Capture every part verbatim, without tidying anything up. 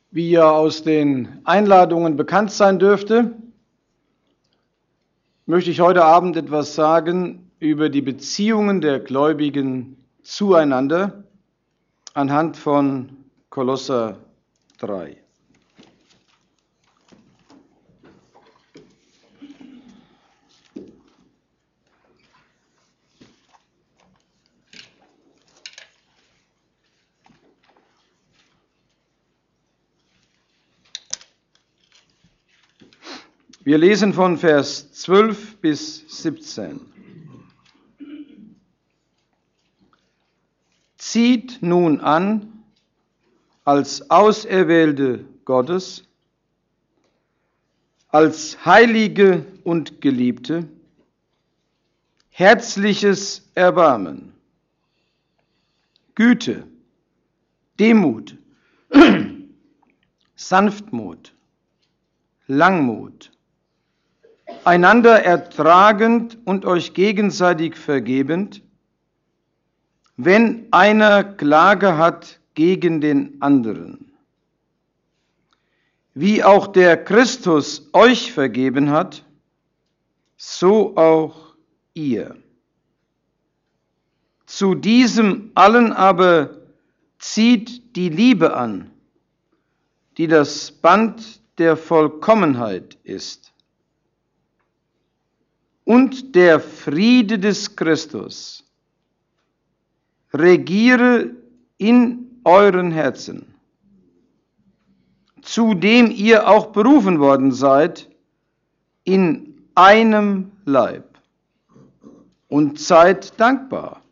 Wie ja aus den Einladungen bekannt sein dürfte, möchte ich heute Abend etwas sagen über die Beziehungen der Gläubigen zueinander anhand von Kolosser drei. Wir lesen von Vers zwölf bis siebzehn. Zieht nun an, als Auserwählte Gottes, als Heilige und Geliebte, herzliches Erbarmen, Güte, Demut, Sanftmut, Langmut, einander ertragend und euch gegenseitig vergebend, wenn einer Klage hat gegen den anderen. Wie auch der Christus euch vergeben hat, so auch ihr. Zu diesem allen aber zieht die Liebe an, die das Band der Vollkommenheit ist. Und der Friede des Christus regiere in euren Herzen, zu dem ihr auch berufen worden seid, in einem Leib, und seid dankbar.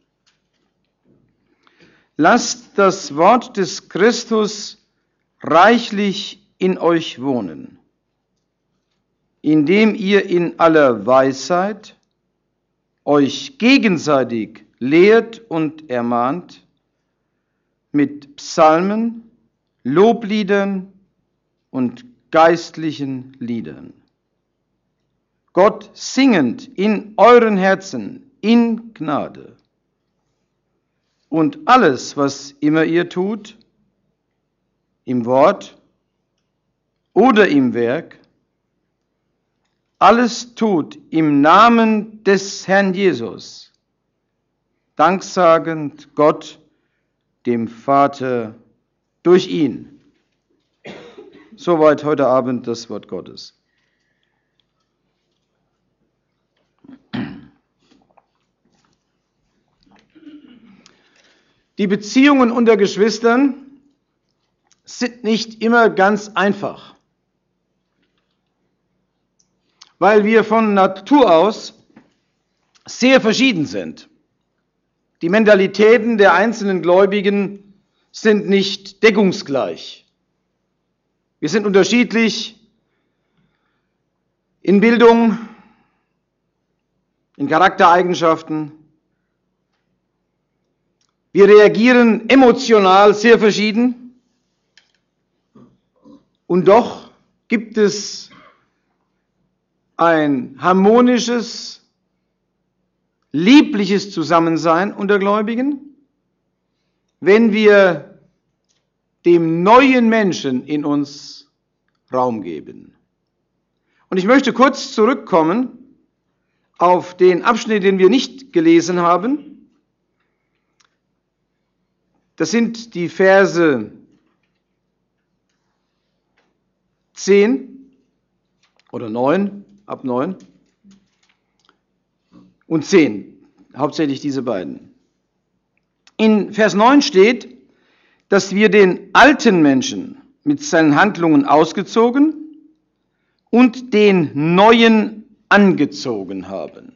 Lasst das Wort des Christus reichlich in euch wohnen, indem ihr in aller Weisheit euch gegenseitig lehrt und ermahnt mit Psalmen, Lobliedern und geistlichen Liedern. Gott singend in euren Herzen in Gnade. Und alles, was immer ihr tut, im Wort oder im Werk, alles tut im Namen des Herrn Jesus, danksagend Gott, dem Vater, durch ihn. Soweit heute Abend das Wort Gottes. Die Beziehungen unter Geschwistern sind nicht immer ganz einfach, weil wir von Natur aus sehr verschieden sind. Die Mentalitäten der einzelnen Gläubigen sind nicht deckungsgleich. Wir sind unterschiedlich in Bildung, in Charaktereigenschaften. Wir reagieren emotional sehr verschieden. Und doch gibt es ein harmonisches, liebliches Zusammensein unter Gläubigen, wenn wir dem neuen Menschen in uns Raum geben. Und ich möchte kurz zurückkommen auf den Abschnitt, den wir nicht gelesen haben. Das sind die Verse zehn oder neun, ab neun und zehn, hauptsächlich diese beiden. In Vers neun steht, dass wir den alten Menschen mit seinen Handlungen ausgezogen und den neuen angezogen haben.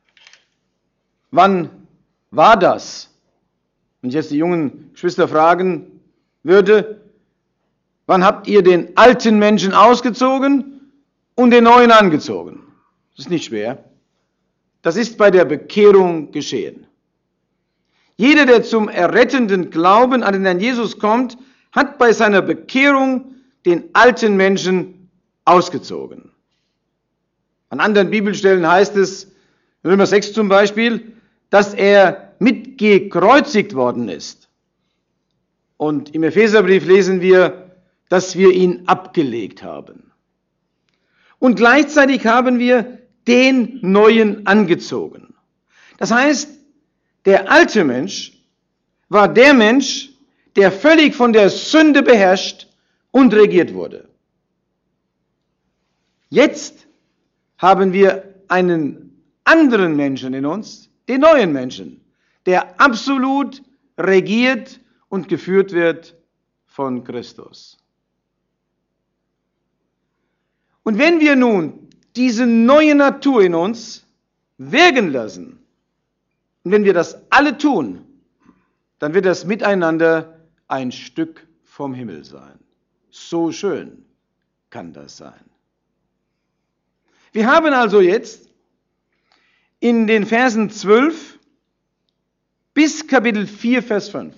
Wann war das? Wenn ich jetzt die jungen Geschwister fragen würde, wann habt ihr den alten Menschen ausgezogen und den neuen angezogen? Das ist nicht schwer. Das ist bei der Bekehrung geschehen. Jeder, der zum errettenden Glauben an den Herrn Jesus kommt, hat bei seiner Bekehrung den alten Menschen ausgezogen. An anderen Bibelstellen heißt es, Römer sechs zum Beispiel, dass er mitgekreuzigt worden ist. Und im Epheserbrief lesen wir, dass wir ihn abgelegt haben. Und gleichzeitig haben wir den Neuen angezogen. Das heißt, der alte Mensch war der Mensch, der völlig von der Sünde beherrscht und regiert wurde. Jetzt haben wir einen anderen Menschen in uns, den neuen Menschen, der absolut regiert und geführt wird von Christus. Und wenn wir nun diese neue Natur in uns wirken lassen, und wenn wir das alle tun, dann wird das Miteinander ein Stück vom Himmel sein. So schön kann das sein. Wir haben also jetzt in den Versen zwölf bis Kapitel vier, Vers fünf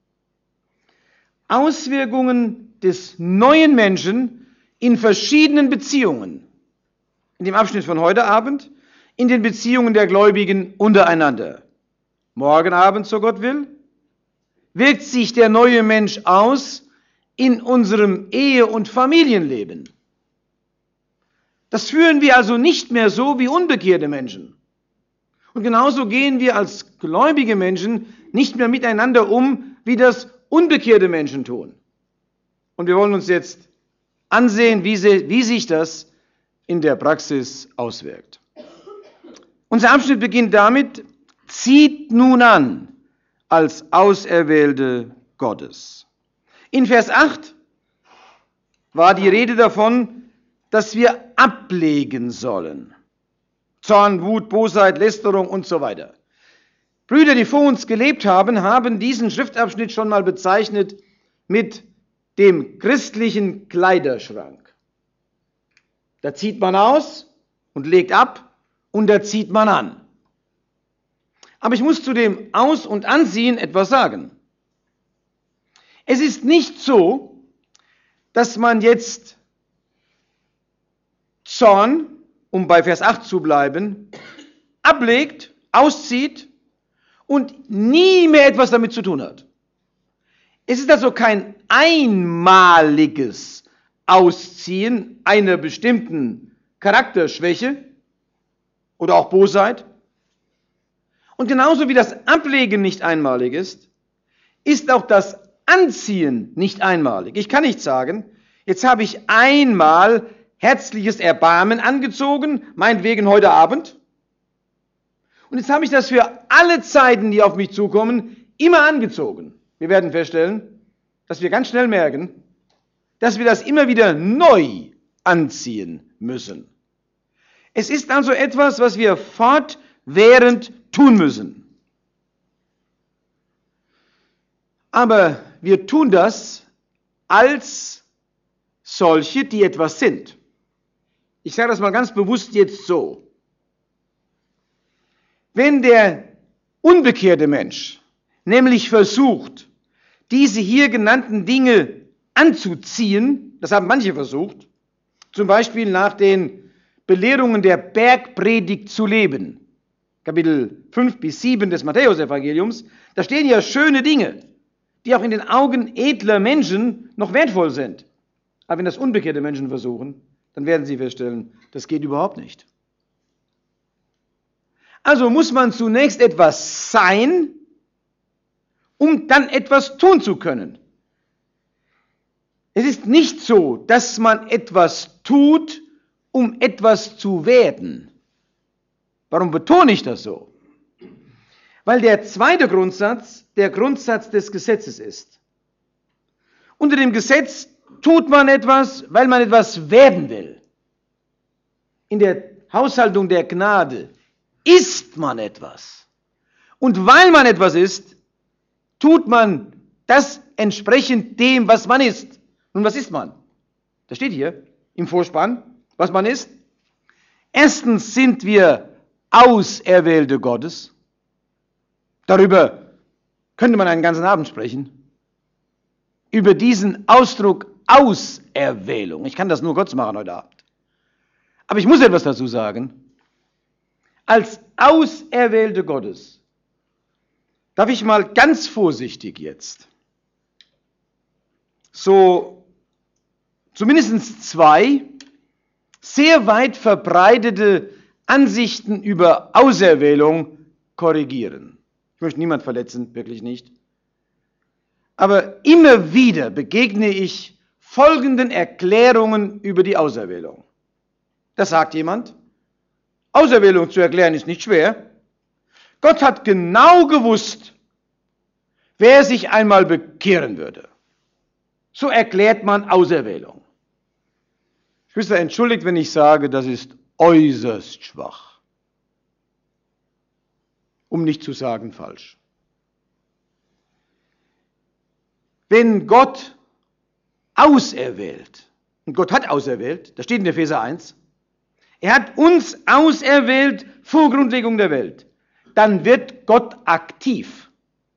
Auswirkungen des neuen Menschen in verschiedenen Beziehungen. In dem Abschnitt von heute Abend, in den Beziehungen der Gläubigen untereinander. Morgen Abend, so Gott will, wirkt sich der neue Mensch aus in unserem Ehe- und Familienleben. Das führen wir also nicht mehr so wie unbekehrte Menschen. Und genauso gehen wir als gläubige Menschen nicht mehr miteinander um, wie das unbekehrte Menschen tun. Und wir wollen uns jetzt ansehen, wie, sie, wie sich das in der Praxis auswirkt. Unser Abschnitt beginnt damit: Zieht nun an als Auserwählte Gottes. In Vers acht war die Rede davon, dass wir ablegen sollen. Zorn, Wut, Bosheit, Lästerung und so weiter. Brüder, die vor uns gelebt haben, haben diesen Schriftabschnitt schon mal bezeichnet mit dem christlichen Kleiderschrank. Da zieht man aus und legt ab und da zieht man an. Aber ich muss zu dem Aus- und Anziehen etwas sagen. Es ist nicht so, dass man jetzt Zorn, um bei Vers acht zu bleiben, ablegt, auszieht und nie mehr etwas damit zu tun hat. Es ist also kein einmaliges Ausziehen einer bestimmten Charakterschwäche oder auch Bosheit. Und genauso wie das Ablegen nicht einmalig ist, ist auch das Anziehen nicht einmalig. Ich kann nicht sagen, jetzt habe ich einmal herzliches Erbarmen angezogen, meinetwegen heute Abend, und jetzt habe ich das für alle Zeiten, die auf mich zukommen, immer angezogen. Wir werden feststellen, dass wir ganz schnell merken, dass wir das immer wieder neu anziehen müssen. Es ist also etwas, was wir fortwährend tun müssen. Aber wir tun das als solche, die etwas sind. Ich sage das mal ganz bewusst jetzt so. Wenn der unbekehrte Mensch nämlich versucht, diese hier genannten Dinge anzuziehen, das haben manche versucht, zum Beispiel nach den Belehrungen der Bergpredigt zu leben, Kapitel fünf bis sieben des Matthäusevangeliums, da stehen ja schöne Dinge, die auch in den Augen edler Menschen noch wertvoll sind. Aber wenn das unbekehrte Menschen versuchen, dann werden sie feststellen, das geht überhaupt nicht. Also muss man zunächst etwas sein, um dann etwas tun zu können. Es ist nicht so, dass man etwas tut, um etwas zu werden. Warum betone ich das so? Weil der zweite Grundsatz der Grundsatz des Gesetzes ist. Unter dem Gesetz tut man etwas, weil man etwas werden will. In der Haushaltung der Gnade ist man etwas. Und weil man etwas ist, tut man das entsprechend dem, was man ist. Nun, was ist man? Das steht hier im Vorspann, was man ist. Erstens sind wir Auserwählte Gottes. Darüber könnte man einen ganzen Abend sprechen. Über diesen Ausdruck Auserwählung. Ich kann das nur kurz machen heute Abend. Aber ich muss etwas dazu sagen. Als Auserwählte Gottes darf ich mal ganz vorsichtig jetzt so zumindest zwei sehr weit verbreitete Ansichten über Auserwählung korrigieren. Ich möchte niemand verletzen, wirklich nicht. Aber immer wieder begegne ich folgenden Erklärungen über die Auserwählung. Da sagt jemand, Auserwählung zu erklären ist nicht schwer. Gott hat genau gewusst, wer sich einmal bekehren würde. So erklärt man Auserwählung. Geschwister, entschuldigt, wenn ich sage, das ist äußerst schwach. Um nicht zu sagen falsch. Wenn Gott auserwählt, und Gott hat auserwählt, das steht in Epheser eins, er hat uns auserwählt vor Grundlegung der Welt, dann wird Gott aktiv.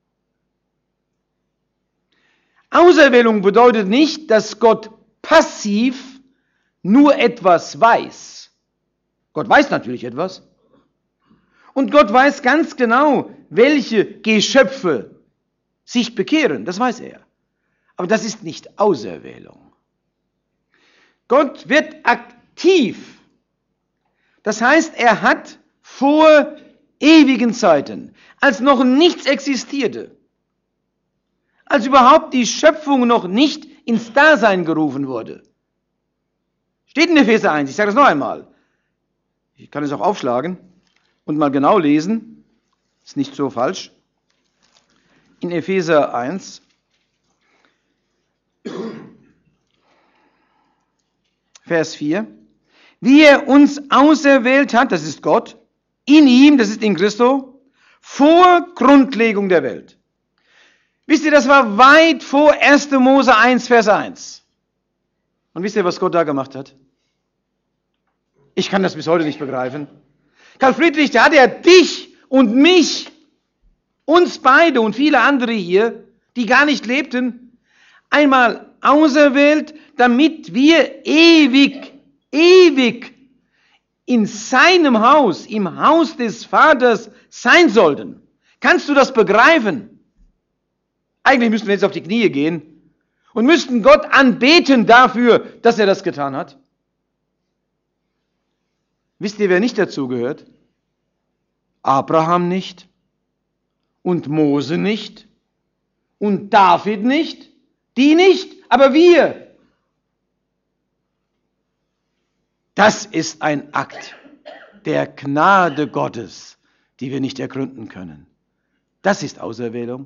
Auserwählung bedeutet nicht, dass Gott passiv nur etwas weiß. Gott weiß natürlich etwas. Und Gott weiß ganz genau, welche Geschöpfe sich bekehren. Das weiß er. Aber das ist nicht Auserwählung. Gott wird aktiv. Das heißt, er hat vor ewigen Zeiten, als noch nichts existierte, als überhaupt die Schöpfung noch nicht ins Dasein gerufen wurde. Steht in Epheser eins, ich sage das noch einmal. Ich kann es auch aufschlagen und mal genau lesen. Ist nicht so falsch. In Epheser eins, Vers vier. Wie er uns auserwählt hat, das ist Gott, in ihm, das ist in Christo, vor Grundlegung der Welt. Wisst ihr, das war weit vor erster Mose eins, Vers eins. Und wisst ihr, was Gott da gemacht hat? Ich kann das bis heute nicht begreifen. Karl Friedrich, da hat er dich und mich, uns beide und viele andere hier, die gar nicht lebten, einmal auserwählt, damit wir ewig, ewig in seinem Haus, im Haus des Vaters sein sollten. Kannst du das begreifen? Eigentlich müssten wir jetzt auf die Knie gehen und müssten Gott anbeten dafür, dass er das getan hat. Wisst ihr, wer nicht dazu gehört? Abraham nicht und Mose nicht und David nicht, die nicht, aber wir. Das ist ein Akt der Gnade Gottes, die wir nicht ergründen können. Das ist Auserwählung.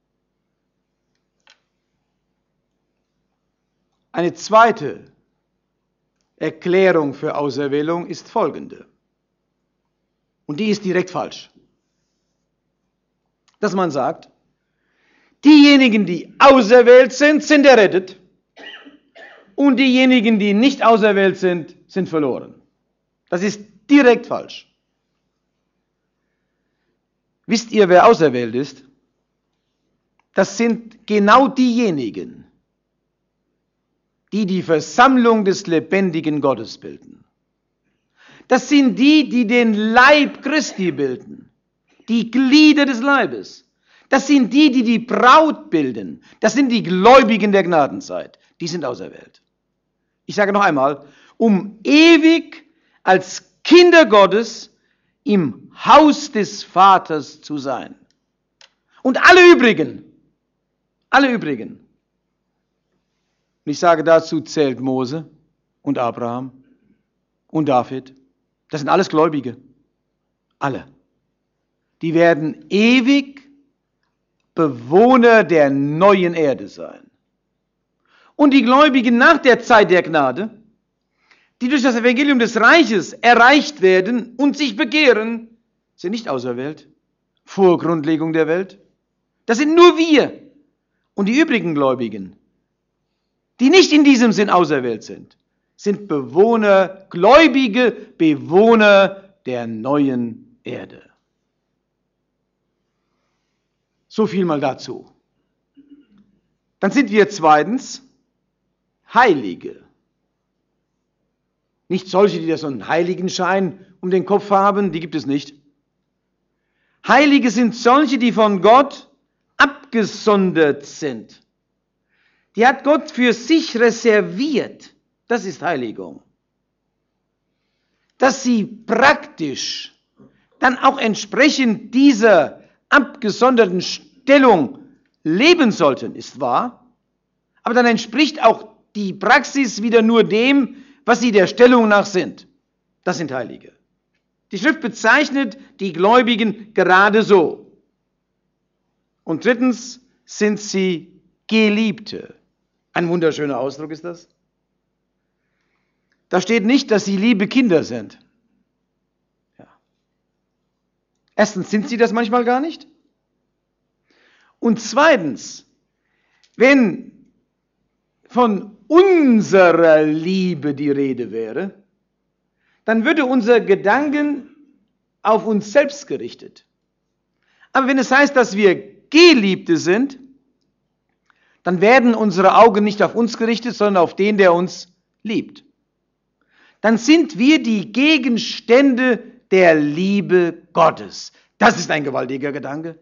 Eine zweite Erklärung für Auserwählung ist folgende. Und die ist direkt falsch. Dass man sagt, diejenigen, die auserwählt sind, sind errettet. Und diejenigen, die nicht auserwählt sind, sind verloren. Das ist direkt falsch. Wisst ihr, wer auserwählt ist? Das sind genau diejenigen, die die Versammlung des lebendigen Gottes bilden. Das sind die, die den Leib Christi bilden, die Glieder des Leibes. Das sind die, die die Braut bilden. Das sind die Gläubigen der Gnadenzeit. Die sind auserwählt. Ich sage noch einmal, um ewig als Kinder Gottes im Haus des Vaters zu sein. Und alle übrigen, alle übrigen, und ich sage, dazu zählt Mose und Abraham und David. Das sind alles Gläubige. Alle. Die werden ewig Bewohner der neuen Erde sein. Und die Gläubigen nach der Zeit der Gnade, die durch das Evangelium des Reiches erreicht werden und sich bekehren, sind nicht auserwählt vor Grundlegung der Welt. Das sind nur wir und die übrigen Gläubigen, die nicht in diesem Sinn auserwählt sind, sind Bewohner, gläubige Bewohner der neuen Erde. So viel mal dazu. Dann sind wir zweitens Heilige. Nicht solche, die da so einen Heiligenschein um den Kopf haben, die gibt es nicht. Heilige sind solche, die von Gott abgesondert sind. Die hat Gott für sich reserviert. Das ist Heiligung. Dass sie praktisch dann auch entsprechend dieser abgesonderten Stellung leben sollten, ist wahr. Aber dann entspricht auch die Praxis wieder nur dem, was sie der Stellung nach sind. Das sind Heilige. Die Schrift bezeichnet die Gläubigen gerade so. Und drittens sind sie Geliebte. Ein wunderschöner Ausdruck ist das. Da steht nicht, dass sie liebe Kinder sind. Ja. Erstens sind sie das manchmal gar nicht. Und zweitens, wenn von unserer Liebe die Rede wäre, dann würde unser Gedanken auf uns selbst gerichtet. Aber wenn es heißt, dass wir Geliebte sind, dann werden unsere Augen nicht auf uns gerichtet, sondern auf den, der uns liebt. Dann sind wir die Gegenstände der Liebe Gottes. Das ist ein gewaltiger Gedanke.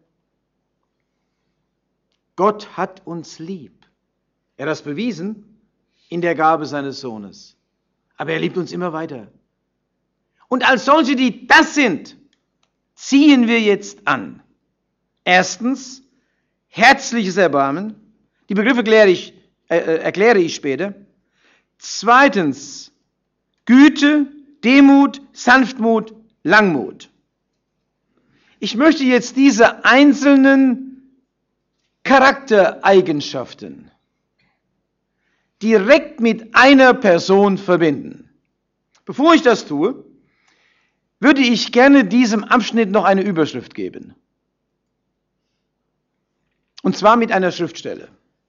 Gott hat uns lieb. Er hat das bewiesen in der Gabe seines Sohnes. Aber er liebt uns immer weiter. Und als solche, die das sind, ziehen wir jetzt an. Erstens, herzliches Erbarmen. Die Begriffe erkläre ich, äh, erkläre ich später. Zweitens, Güte, Demut, Sanftmut, Langmut. Ich möchte jetzt diese einzelnen Charaktereigenschaften direkt mit einer Person verbinden. Bevor ich das tue, würde ich gerne diesem Abschnitt noch eine Überschrift geben. Und zwar mit einer Schriftstelle.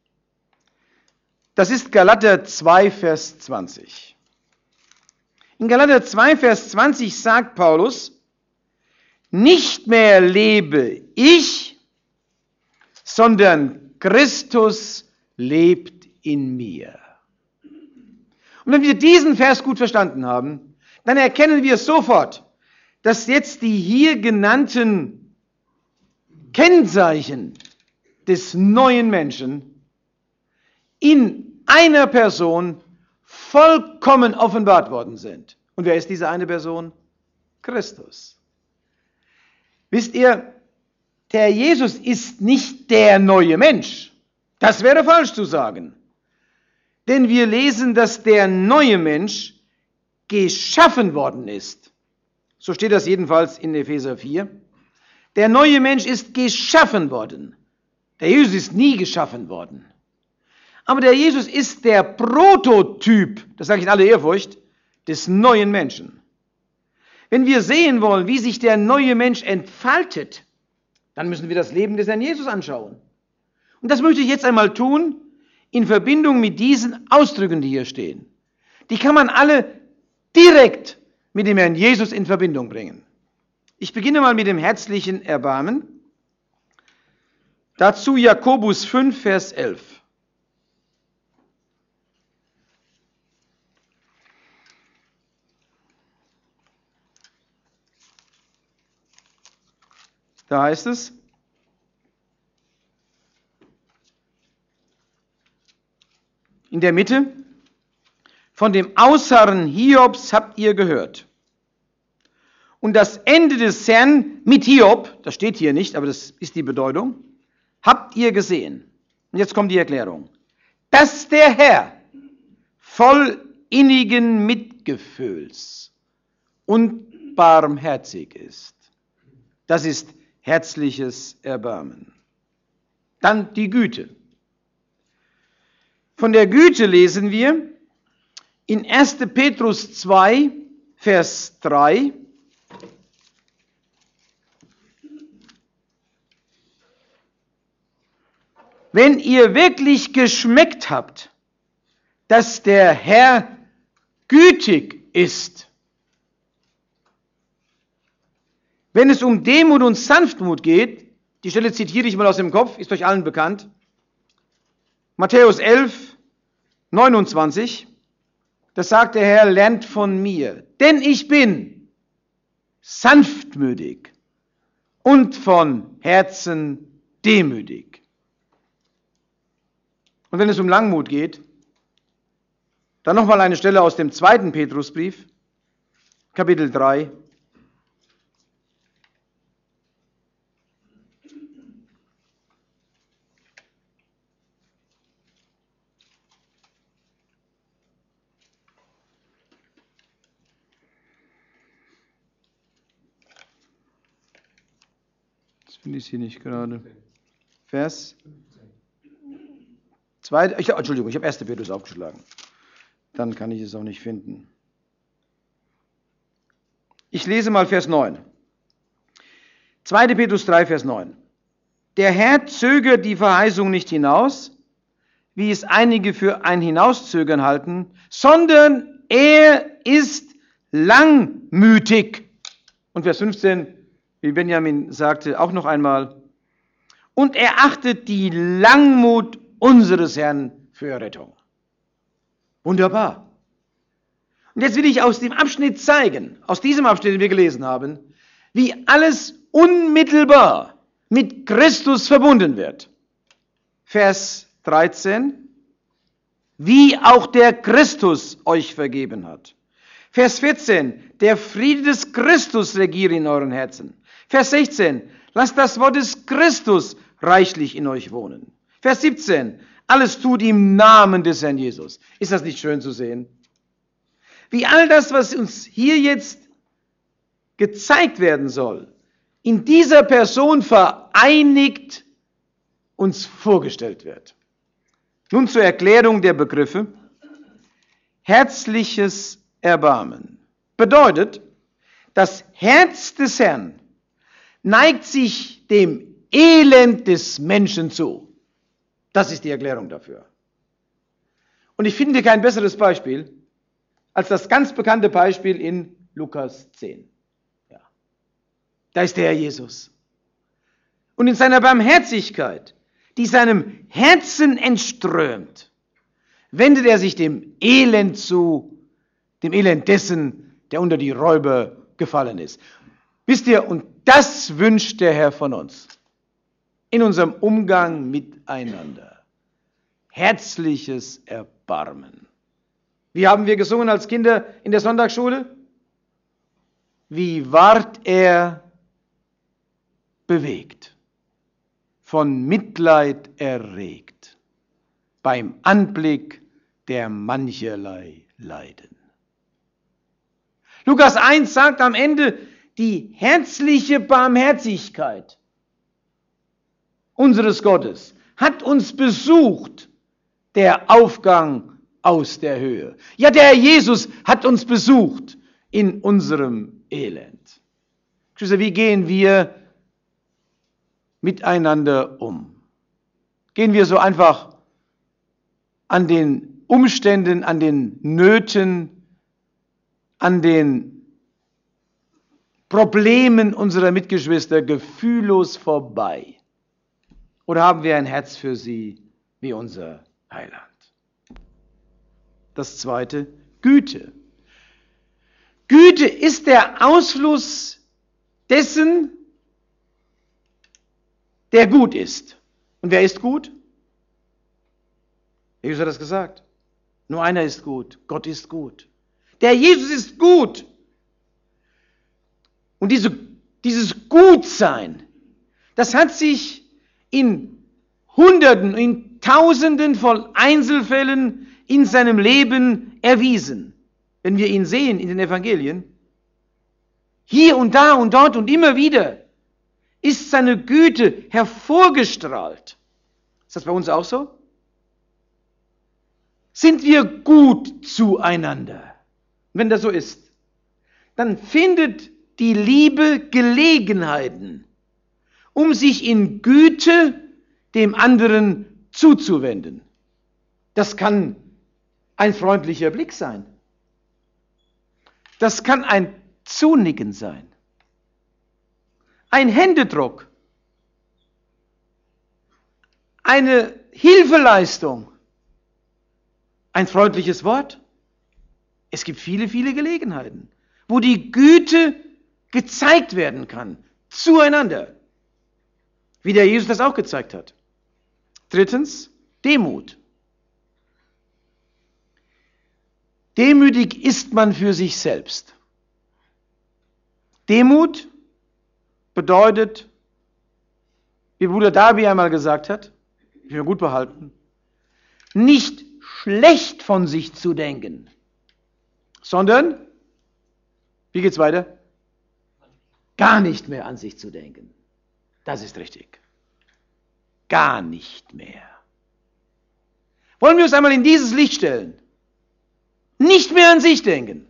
Das ist Galater zwei, Vers zwanzig. In Galater zwei, Vers zwanzig sagt Paulus, nicht mehr lebe ich, sondern Christus lebt in mir. Und wenn wir diesen Vers gut verstanden haben, dann erkennen wir sofort, dass jetzt die hier genannten Kennzeichen des neuen Menschen in einer Person vollkommen offenbart worden sind. Und wer ist diese eine Person? Christus. Wisst ihr, der Jesus ist nicht der neue Mensch. Das wäre falsch zu sagen. Denn wir lesen, dass der neue Mensch geschaffen worden ist. So steht das jedenfalls in Epheser vier. Der neue Mensch ist geschaffen worden. Der Jesus ist nie geschaffen worden. Aber der Jesus ist der Prototyp, das sage ich in aller Ehrfurcht, des neuen Menschen. Wenn wir sehen wollen, wie sich der neue Mensch entfaltet, dann müssen wir das Leben des Herrn Jesus anschauen. Und das möchte ich jetzt einmal tun, in Verbindung mit diesen Ausdrücken, die hier stehen. Die kann man alle direkt mit dem Herrn Jesus in Verbindung bringen. Ich beginne mal mit dem herzlichen Erbarmen. Dazu Jakobus fünf, Vers elf. Da heißt es, in der Mitte, von dem Ausharren Hiobs habt ihr gehört. Und das Ende des Herrn mit Hiob, das steht hier nicht, aber das ist die Bedeutung, habt ihr gesehen. Und jetzt kommt die Erklärung. Dass der Herr voll innigen Mitgefühls und barmherzig ist. Das ist herzliches Erbarmen. Dann die Güte. Von der Güte lesen wir in erster Petrus zwei, Vers drei. Wenn ihr wirklich geschmeckt habt, dass der Herr gütig ist, wenn es um Demut und Sanftmut geht, die Stelle zitiere ich mal aus dem Kopf, ist euch allen bekannt, Matthäus elf, neunundzwanzig, da sagt der Herr, lernt von mir, denn ich bin sanftmütig und von Herzen demütig. Und wenn es um Langmut geht, Dann nochmal eine Stelle aus dem zweiten Petrusbrief, Kapitel drei. Das finde ich hier nicht gerade. Vers zwei, ich, Entschuldigung, ich habe ersten Petrus aufgeschlagen. Dann kann ich es auch nicht finden. Ich lese mal Vers neun. zweiter Petrus drei, Vers neun. Der Herr zögert die Verheißung nicht hinaus, wie es einige für ein Hinauszögern halten, sondern er ist langmütig. Und Vers fünfzehn, wie Benjamin sagte, auch noch einmal. Und er achtet die Langmut unseres Herrn für Rettung. Wunderbar. Und jetzt will ich aus dem Abschnitt zeigen, aus diesem Abschnitt, den wir gelesen haben, wie alles unmittelbar mit Christus verbunden wird. Vers dreizehn. Wie auch der Christus euch vergeben hat. Vers vierzehn. Der Friede des Christus regiere in euren Herzen. Vers sechzehn. Lasst das Wort des Christus reichlich in euch wohnen. Vers siebzehn. Alles tut im Namen des Herrn Jesus. Ist das nicht schön zu sehen? Wie all das, was uns hier jetzt gezeigt werden soll, in dieser Person vereinigt uns vorgestellt wird. Nun zur Erklärung der Begriffe. Herzliches Erbarmen bedeutet, das Herz des Herrn neigt sich dem Elend des Menschen zu. Das ist die Erklärung dafür. Und ich finde kein besseres Beispiel als das ganz bekannte Beispiel in Lukas zehn. Ja. Da ist der Herr Jesus. Und in seiner Barmherzigkeit, die seinem Herzen entströmt, wendet er sich dem Elend zu, dem Elend dessen, der unter die Räuber gefallen ist. Wisst ihr, und das wünscht der Herr von uns. In unserem Umgang miteinander. Herzliches Erbarmen. Wie haben wir gesungen als Kinder in der Sonntagsschule? Wie ward er bewegt, von Mitleid erregt, beim Anblick der mancherlei Leiden. Lukas eins sagt am Ende, die herzliche Barmherzigkeit unseres Gottes hat uns besucht, der Aufgang aus der Höhe. Ja, der Herr Jesus hat uns besucht in unserem Elend. Geschwister, wie gehen wir miteinander um? Gehen wir so einfach an den Umständen, an den Nöten, an den Problemen unserer Mitgeschwister gefühllos vorbei? Oder haben wir ein Herz für sie wie unser Heiland? Das zweite, Güte. Güte ist der Ausfluss dessen, der gut ist. Und wer ist gut? Jesus hat das gesagt. Nur einer ist gut. Gott ist gut. Der Jesus ist gut. Und diese, dieses Gutsein, das hat sich in Hunderten, in Tausenden von Einzelfällen in seinem Leben erwiesen. Wenn wir ihn sehen in den Evangelien, hier und da und dort und immer wieder ist seine Güte hervorgestrahlt. Ist das bei uns auch so? Sind wir gut zueinander? Wenn das so ist, dann findet die Liebe Gelegenheiten, um sich in Güte dem anderen zuzuwenden. Das kann ein freundlicher Blick sein. Das kann ein Zunicken sein. Ein Händedruck. Eine Hilfeleistung. Ein freundliches Wort. Es gibt viele, viele Gelegenheiten, wo die Güte gezeigt werden kann. Zueinander. Wie der Jesus das auch gezeigt hat. Drittens, Demut. Demütig ist man für sich selbst. Demut bedeutet, wie Bruder Darby einmal gesagt hat, ich will mir gut behalten, nicht schlecht von sich zu denken, sondern, wie geht's weiter? Gar nicht mehr an sich zu denken. Das ist richtig. Gar nicht mehr. Wollen wir uns einmal in dieses Licht stellen? Nicht mehr an sich denken.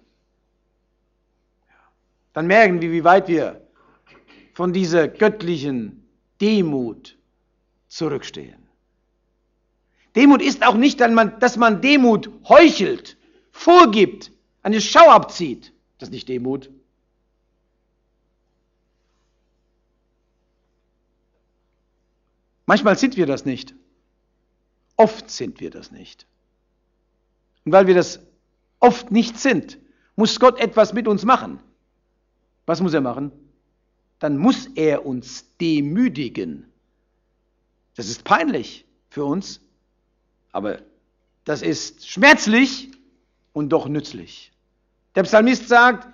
Dann merken wir, wie weit wir von dieser göttlichen Demut zurückstehen. Demut ist auch nicht, dass man Demut heuchelt, vorgibt, eine Schau abzieht. Das ist nicht Demut. Manchmal sind wir das nicht. Oft sind wir das nicht. Und weil wir das oft nicht sind, muss Gott etwas mit uns machen. Was muss er machen? Dann muss er uns demütigen. Das ist peinlich für uns, aber das ist schmerzlich und doch nützlich. Der Psalmist sagt,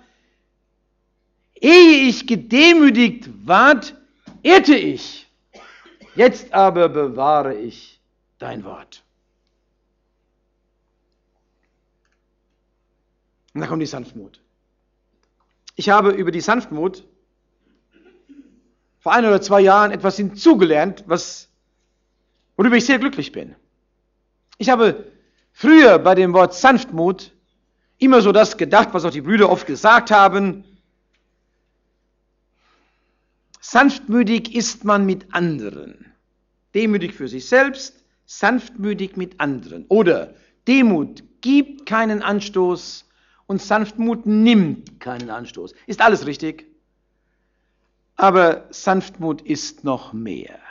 ehe ich gedemütigt ward, irrte ich. Jetzt aber bewahre ich dein Wort. Und da kommt die Sanftmut. Ich habe über die Sanftmut vor ein oder zwei Jahren etwas hinzugelernt, was, worüber ich sehr glücklich bin. Ich habe früher bei dem Wort Sanftmut immer so das gedacht, was auch die Brüder oft gesagt haben. Sanftmütig ist man mit anderen. Demütig für sich selbst, sanftmütig mit anderen. Oder Demut gibt keinen Anstoß und Sanftmut nimmt keinen Anstoß. Ist alles richtig? Aber Sanftmut ist noch mehr.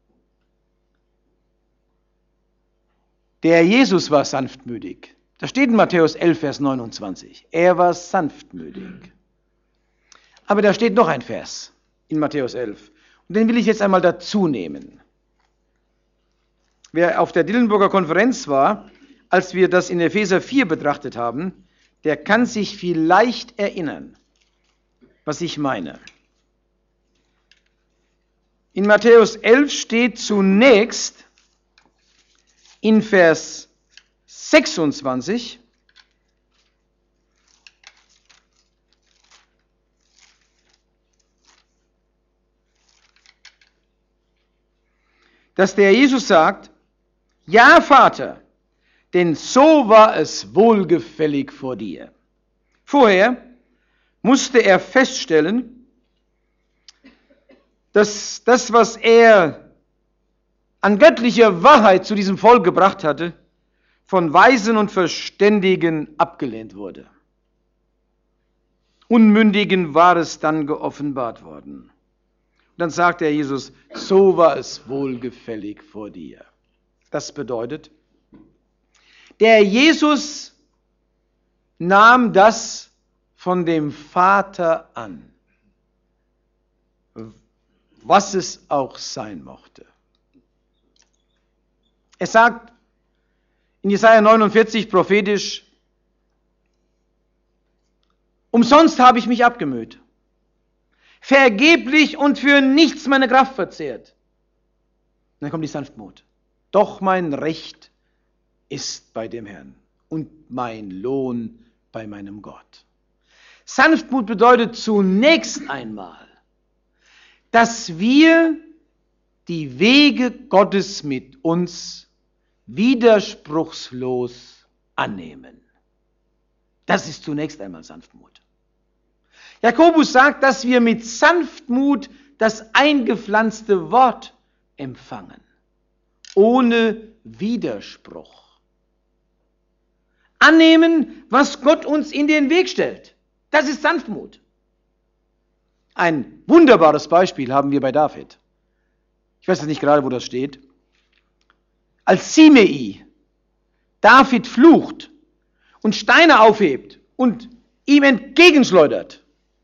Der Jesus war sanftmütig. Das steht in Matthäus elf, Vers neunundzwanzig. Er war sanftmütig. Aber da steht noch ein Vers in Matthäus elf. Und den will ich jetzt einmal dazu nehmen. Wer auf der Dillenburger Konferenz war, als wir das in Epheser vier betrachtet haben, der kann sich vielleicht erinnern, was ich meine. In Matthäus elf steht zunächst in Vers sechsundzwanzig, dass der Jesus sagt, ja, Vater, denn so war es wohlgefällig vor dir. Vorher musste er feststellen, dass das, was er an göttlicher Wahrheit zu diesem Volk gebracht hatte, von Weisen und Verständigen abgelehnt wurde. Unmündigen war es dann geoffenbart worden. Und dann sagt der Jesus, so war es wohlgefällig vor dir. Das bedeutet, der Jesus nahm das von dem Vater an, was es auch sein mochte. Er sagt in Jesaja neunundvierzig prophetisch, umsonst habe ich mich abgemüht, vergeblich und für nichts meine Kraft verzehrt. Und dann kommt die Sanftmut. Doch mein Recht ist bei dem Herrn und mein Lohn bei meinem Gott. Sanftmut bedeutet zunächst einmal, dass wir die Wege Gottes mit uns widerspruchslos annehmen. Das ist zunächst einmal Sanftmut. Jakobus sagt, dass wir mit Sanftmut das eingepflanzte Wort empfangen, ohne Widerspruch. Annehmen, was Gott uns in den Weg stellt. Das ist Sanftmut. Ein wunderbares Beispiel haben wir bei David. Ich weiß jetzt nicht gerade, wo das steht. Als Simei David flucht und Steine aufhebt und ihm entgegenschleudert,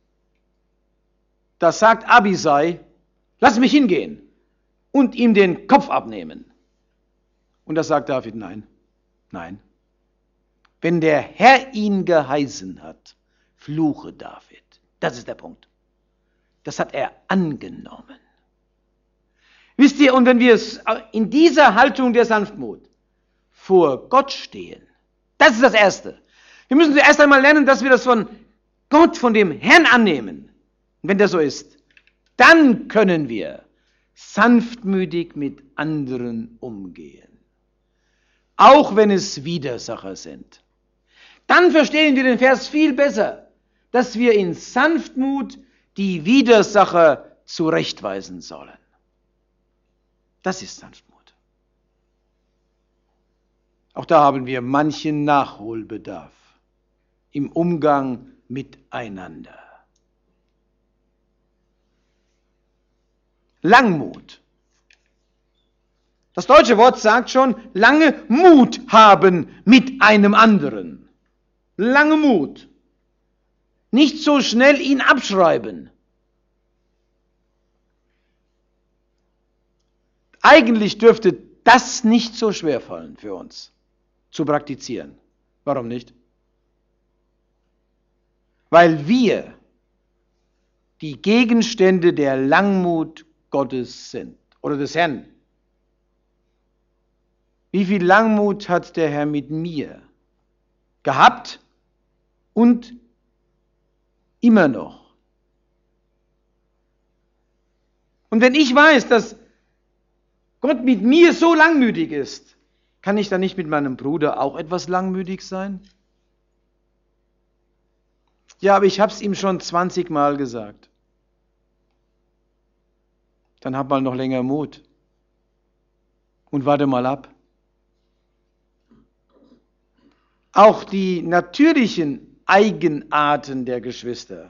da sagt Abisai, lass mich hingehen und ihm den Kopf abnehmen. Und da sagt David, nein, nein. wenn der Herr ihn geheißen hat, fluche David. Das ist der Punkt. Das hat er angenommen. Wisst ihr, und wenn wir in dieser Haltung der Sanftmut vor Gott stehen, das ist das Erste. Wir müssen zuerst einmal lernen, dass wir das von Gott, von dem Herrn annehmen. Und wenn das so ist, dann können wir sanftmütig mit anderen umgehen. Auch wenn es Widersacher sind. Dann verstehen wir den Vers viel besser, dass wir in Sanftmut die Widersacher zurechtweisen sollen. Das ist Sanftmut. Auch da haben wir manchen Nachholbedarf im Umgang miteinander. Langmut. Das deutsche Wort sagt schon, lange Mut haben mit einem anderen. Lange Mut. Nicht so schnell ihn abschreiben. Eigentlich dürfte das nicht so schwer fallen für uns zu praktizieren. Warum nicht? Weil wir die Gegenstände der Langmut Gottes sind oder des Herrn. Wie viel Langmut hat der Herr mit mir gehabt und immer noch? Und wenn ich weiß, dass Gott mit mir so langmütig ist, kann ich dann nicht mit meinem Bruder auch etwas langmütig sein? Ja, aber ich habe es ihm schon zwanzig Mal gesagt. Dann hab mal noch länger Mut und warte mal ab. Auch die natürlichen Eigenarten der Geschwister,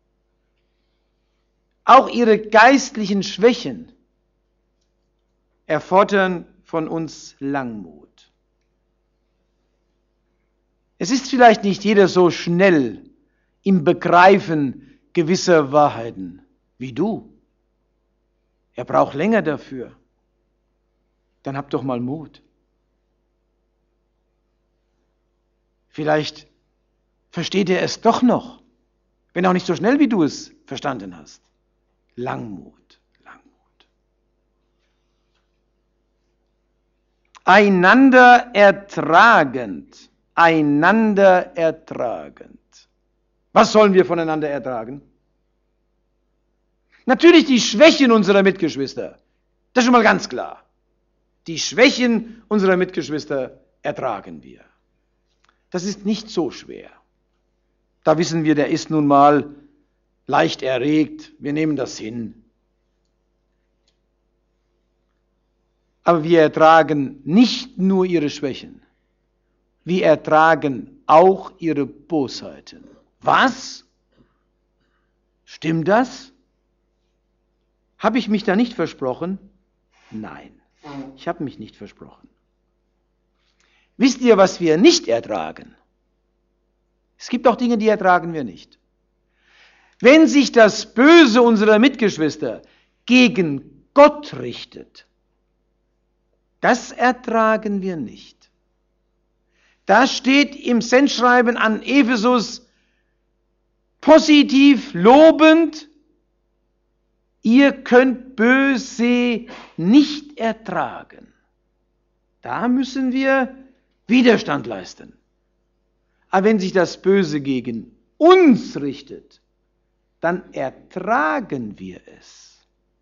auch ihre geistlichen Schwächen erfordern von uns Langmut. Es ist vielleicht nicht jeder so schnell im Begreifen gewisser Wahrheiten wie du. Er braucht länger dafür. Dann hab doch mal Mut. Vielleicht versteht er es doch noch, wenn auch nicht so schnell, wie du es verstanden hast. Langmut, Langmut. Einander ertragend, einander ertragend. Was sollen wir voneinander ertragen? Natürlich die Schwächen unserer Mitgeschwister. Das ist schon mal ganz klar. Die Schwächen unserer Mitgeschwister ertragen wir. Das ist nicht so schwer. Da wissen wir, der ist nun mal leicht erregt. Wir nehmen das hin. Aber wir ertragen nicht nur ihre Schwächen. Wir ertragen auch ihre Bosheiten. Was? Stimmt das? Habe ich mich da nicht versprochen? Nein, ich habe mich nicht versprochen. Wisst ihr, was wir nicht ertragen? Es gibt auch Dinge, die ertragen wir nicht. Wenn sich das Böse unserer Mitgeschwister gegen Gott richtet, das ertragen wir nicht. Da steht im Sendschreiben an Ephesus positiv, lobend, ihr könnt Böse nicht ertragen. Da müssen wir Widerstand leisten. Aber wenn sich das Böse gegen uns richtet, dann ertragen wir es.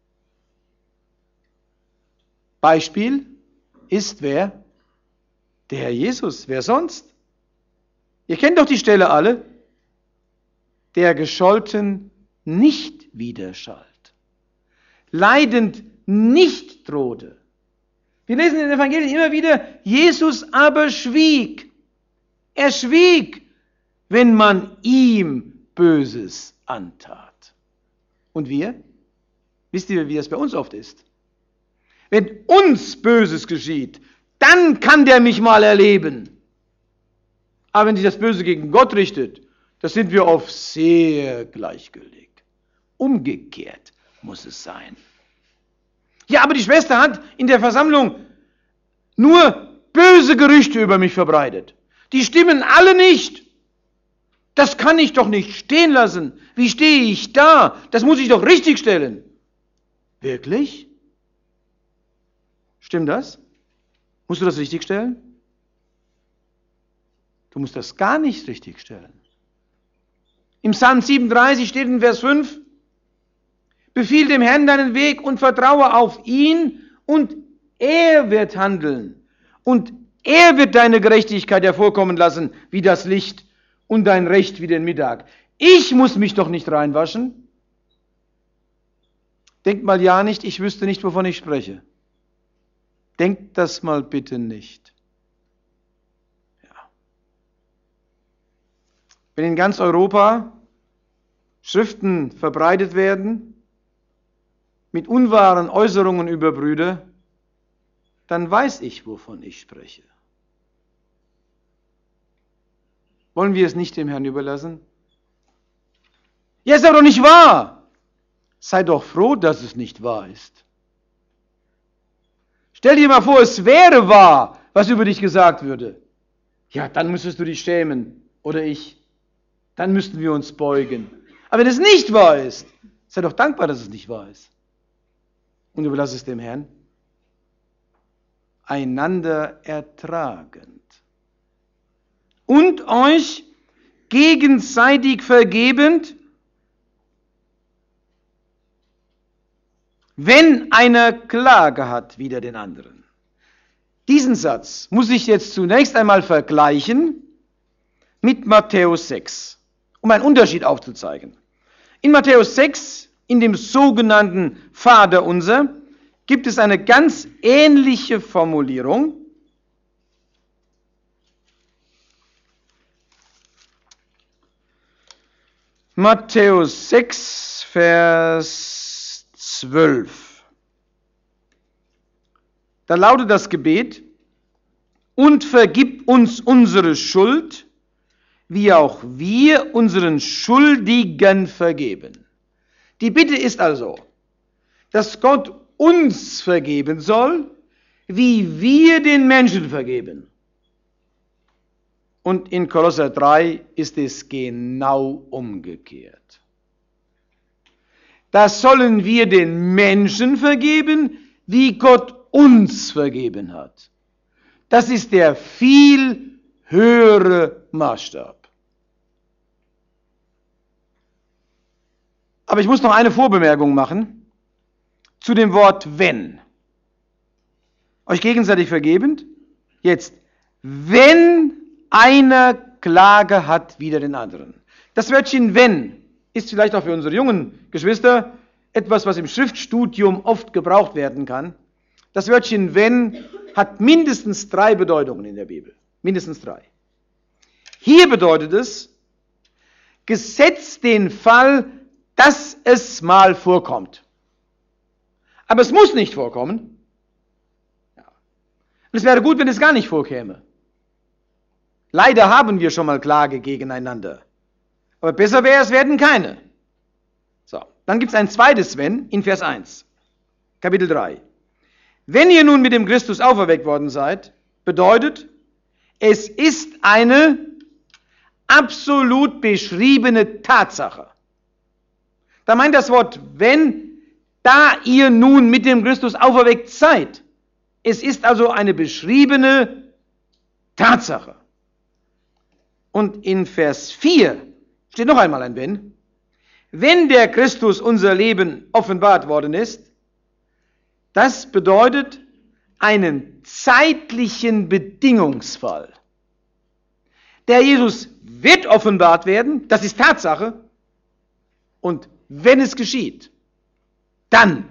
Beispiel ist wer? Der Herr Jesus. Wer sonst? Ihr kennt doch die Stelle alle. Der gescholten nicht widerschallt. Leidend nicht drohte. Wir lesen in den Evangelien immer wieder, Jesus aber schwieg. Er schwieg, wenn man ihm Böses antat. Und wir? Wisst ihr, wie das bei uns oft ist? Wenn uns Böses geschieht, dann kann der mich mal erleben. Aber wenn sich das Böse gegen Gott richtet, das sind wir oft sehr gleichgültig. Umgekehrt muss es sein. Ja, aber die Schwester hat in der Versammlung nur böse Gerüchte über mich verbreitet. Die stimmen alle nicht. Das kann ich doch nicht stehen lassen. Wie stehe ich da? Das muss ich doch richtigstellen. Wirklich? Stimmt das? Musst du das richtigstellen? Du musst das gar nicht richtigstellen. Im Psalm siebenunddreißig steht in Vers fünf, befiehl dem Herrn deinen Weg und vertraue auf ihn und er wird handeln. Und er wird deine Gerechtigkeit hervorkommen lassen wie das Licht und dein Recht wie den Mittag. Ich muss mich doch nicht reinwaschen. Denkt mal ja nicht, ich wüsste nicht, wovon ich spreche. Denkt das mal bitte nicht. Ja. Wenn in ganz Europa Schriften verbreitet werden mit unwahren Äußerungen über Brüder, dann weiß ich, wovon ich spreche. Wollen wir es nicht dem Herrn überlassen? Ja, ist aber doch nicht wahr. Sei doch froh, dass es nicht wahr ist. Stell dir mal vor, es wäre wahr, was über dich gesagt würde. Ja, dann müsstest du dich schämen. Oder ich. Dann müssten wir uns beugen. Aber wenn es nicht wahr ist, sei doch dankbar, dass es nicht wahr ist. Und überlass es dem Herrn. Einander ertragend. Und euch gegenseitig vergebend, wenn einer Klage hat wider den anderen. Diesen Satz muss ich jetzt zunächst einmal vergleichen mit Matthäus sechs, um einen Unterschied aufzuzeigen. In Matthäus sechs, in dem sogenannten Vaterunser, gibt es eine ganz ähnliche Formulierung. Matthäus sechs, Vers zwölf. Da lautet das Gebet, und vergib uns unsere Schuld, wie auch wir unseren Schuldigen vergeben. Die Bitte ist also, dass Gott uns vergeben soll, wie wir den Menschen vergeben. Und in Kolosser drei ist es genau umgekehrt. Da sollen wir den Menschen vergeben, wie Gott uns vergeben hat. Das ist der viel höhere Maßstab. Aber ich muss noch eine Vorbemerkung machen zu dem Wort wenn. Euch gegenseitig vergebend. Jetzt, wenn einer Klage hat wider den anderen. Das Wörtchen wenn ist vielleicht auch für unsere jungen Geschwister etwas, was im Schriftstudium oft gebraucht werden kann. Das Wörtchen wenn hat mindestens drei Bedeutungen in der Bibel. Mindestens drei. Hier bedeutet es, gesetzt den Fall, dass es mal vorkommt. Aber es muss nicht vorkommen. Ja. Und es wäre gut, wenn es gar nicht vorkäme. Leider haben wir schon mal Klage gegeneinander. Aber besser wäre es, werden keine. So, dann gibt es ein zweites Wenn in Vers eins, Kapitel drei. Wenn ihr nun mit dem Christus auferweckt worden seid, bedeutet, es ist eine absolut beschriebene Tatsache. Da meint das Wort wenn, da ihr nun mit dem Christus auferweckt seid. Es ist also eine beschriebene Tatsache. Und in Vers vier steht noch einmal ein Wenn. Wenn der Christus unser Leben offenbart worden ist, das bedeutet einen zeitlichen Bedingungsfall. Der Jesus wird offenbart werden, das ist Tatsache. Und wenn es geschieht, dann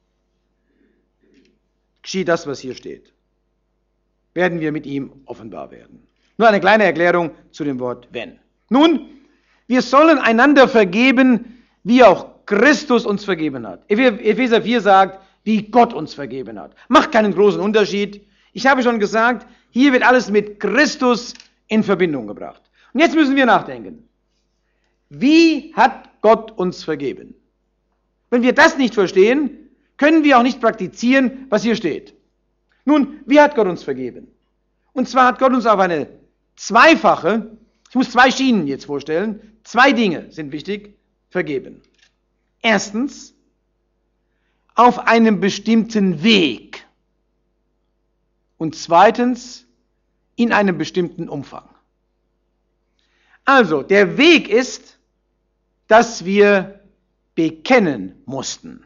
geschieht das, was hier steht. Werden wir mit ihm offenbar werden. Nur eine kleine Erklärung zu dem Wort wenn. Nun, wir sollen einander vergeben, wie auch Christus uns vergeben hat. Epheser vier sagt, wie Gott uns vergeben hat. Macht keinen großen Unterschied. Ich habe schon gesagt, hier wird alles mit Christus in Verbindung gebracht. Und jetzt müssen wir nachdenken. Wie hat Gott uns vergeben? Wenn wir das nicht verstehen, können wir auch nicht praktizieren, was hier steht. Nun, wie hat Gott uns vergeben? Und zwar hat Gott uns auf eine zweifache, ich muss zwei Schienen jetzt vorstellen, zwei Dinge sind wichtig, vergeben. Erstens, auf einem bestimmten Weg. Und zweitens, in einem bestimmten Umfang. Also, der Weg ist, dass wir bekennen mussten.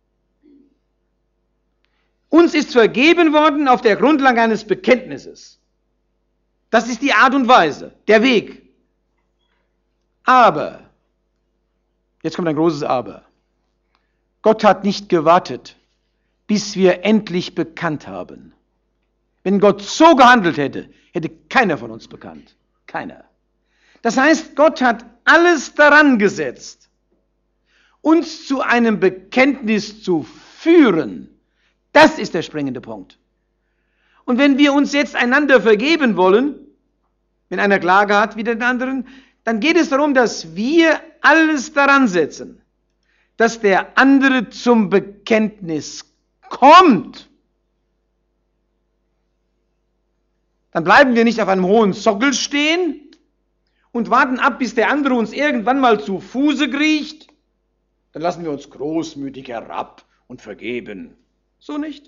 Uns ist vergeben worden auf der Grundlage eines Bekenntnisses. Das ist die Art und Weise, der Weg. Aber, jetzt kommt ein großes Aber. Gott hat nicht gewartet, bis wir endlich bekannt haben. Wenn Gott so gehandelt hätte, hätte keiner von uns bekannt. Keiner. Das heißt, Gott hat alles daran gesetzt, uns zu einem Bekenntnis zu führen. Das ist der springende Punkt. Und wenn wir uns jetzt einander vergeben wollen, wenn einer Klage hat wie den anderen, dann geht es darum, dass wir alles daran setzen, dass der andere zum Bekenntnis kommt. Dann bleiben wir nicht auf einem hohen Sockel stehen und warten ab, bis der andere uns irgendwann mal zu Fuße kriecht. Dann lassen wir uns großmütig herab und vergeben. So nicht.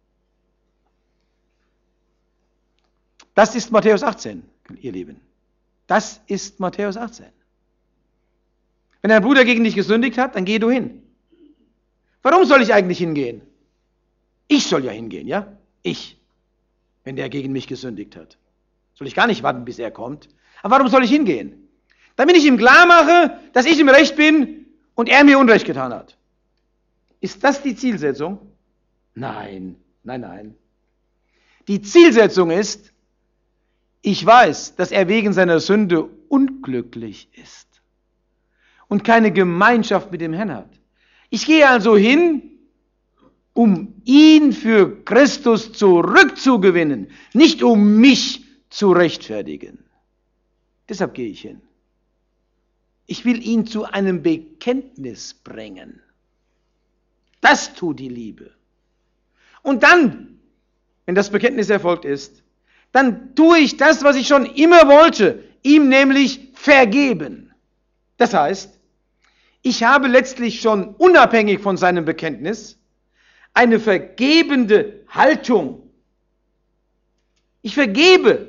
Das ist Matthäus achtzehn, ihr Lieben. Das ist Matthäus achtzehn. Wenn dein Bruder gegen dich gesündigt hat, dann geh du hin. Warum soll ich eigentlich hingehen? Ich soll ja hingehen, ja? Ich. Wenn der gegen mich gesündigt hat. Soll ich gar nicht warten, bis er kommt. Aber warum soll ich hingehen? Damit ich ihm klar mache, dass ich im Recht bin und er mir Unrecht getan hat. Ist das die Zielsetzung? Nein, nein, nein. Die Zielsetzung ist, ich weiß, dass er wegen seiner Sünde unglücklich ist und keine Gemeinschaft mit dem Herrn hat. Ich gehe also hin, um ihn für Christus zurückzugewinnen, nicht um mich zu rechtfertigen. Deshalb gehe ich hin. Ich will ihn zu einem Bekenntnis bringen. Das tut die Liebe. Und dann, wenn das Bekenntnis erfolgt ist, dann tue ich das, was ich schon immer wollte, ihm nämlich vergeben. Das heißt, ich habe letztlich schon unabhängig von seinem Bekenntnis eine vergebende Haltung. Ich vergebe.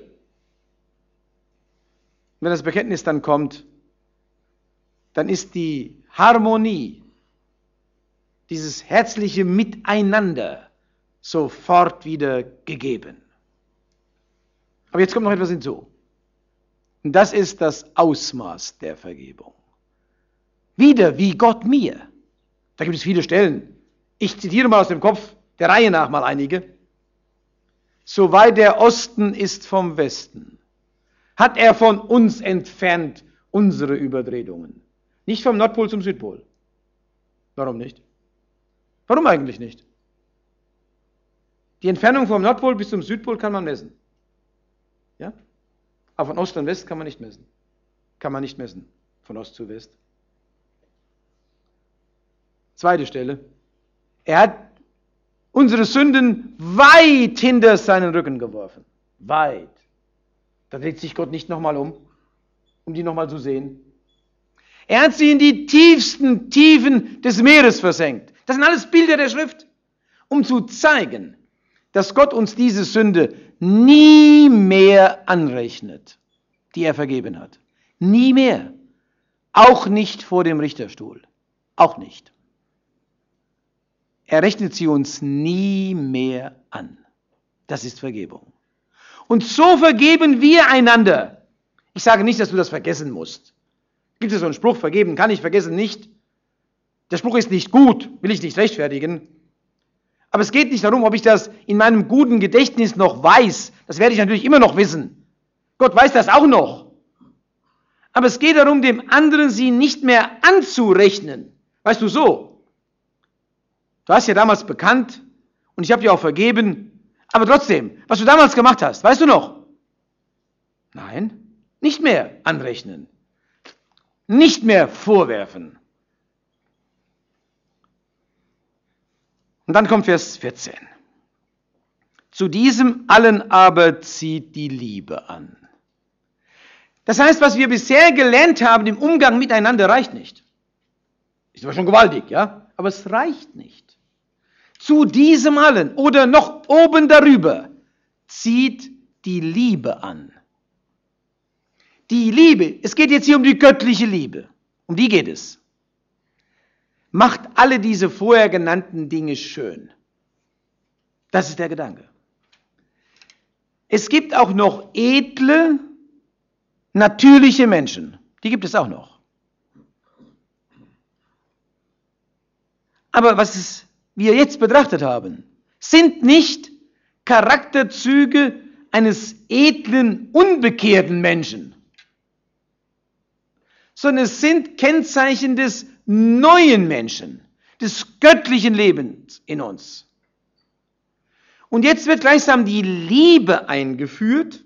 Wenn das Bekenntnis dann kommt, dann ist die Harmonie, dieses herzliche Miteinander sofort wieder gegeben. Aber jetzt kommt noch etwas hinzu. Und das ist das Ausmaß der Vergebung. Wieder wie Gott mir. Da gibt es viele Stellen. Ich zitiere mal aus dem Kopf der Reihe nach mal einige. So weit der Osten ist vom Westen, hat er von uns entfernt unsere Übertretungen. Nicht vom Nordpol zum Südpol. Warum nicht? Warum eigentlich nicht? Die Entfernung vom Nordpol bis zum Südpol kann man messen. Ja? Aber von Ost und West kann man nicht messen. Kann man nicht messen. Von Ost zu West. Zweite Stelle. Er hat unsere Sünden weit hinter seinen Rücken geworfen. Weit. Da dreht sich Gott nicht nochmal um, um die nochmal zu sehen. Er hat sie in die tiefsten Tiefen des Meeres versenkt. Das sind alles Bilder der Schrift, um zu zeigen, dass Gott uns diese Sünde nie mehr anrechnet, die er vergeben hat. Nie mehr. Auch nicht vor dem Richterstuhl. Auch nicht. Er rechnet sie uns nie mehr an. Das ist Vergebung. Und so vergeben wir einander. Ich sage nicht, dass du das vergessen musst. Gibt es so einen Spruch, vergeben kann ich, vergessen nicht. Der Spruch ist nicht gut, will ich nicht rechtfertigen. Aber es geht nicht darum, ob ich das in meinem guten Gedächtnis noch weiß. Das werde ich natürlich immer noch wissen. Gott weiß das auch noch. Aber es geht darum, dem anderen sie nicht mehr anzurechnen. Weißt du, so. Du hast ja damals bekannt und ich habe dir auch vergeben. Aber trotzdem, was du damals gemacht hast, weißt du noch? Nein, nicht mehr anrechnen. Nicht mehr vorwerfen. Und dann kommt Vers vierzehn. Zu diesem allen aber zieht die Liebe an. Das heißt, was wir bisher gelernt haben im Umgang miteinander, reicht nicht. Ist aber schon gewaltig, ja? Aber es reicht nicht. Zu diesem allen oder noch oben darüber zieht die Liebe an. Die Liebe, es geht jetzt hier um die göttliche Liebe. Um die geht es. Macht alle diese vorher genannten Dinge schön. Das ist der Gedanke. Es gibt auch noch edle, natürliche Menschen. Die gibt es auch noch. Aber was wir jetzt betrachtet haben, sind nicht Charakterzüge eines edlen, unbekehrten Menschen, sondern es sind Kennzeichen des neuen Menschen, des göttlichen Lebens in uns. Und jetzt wird gleichsam die Liebe eingeführt,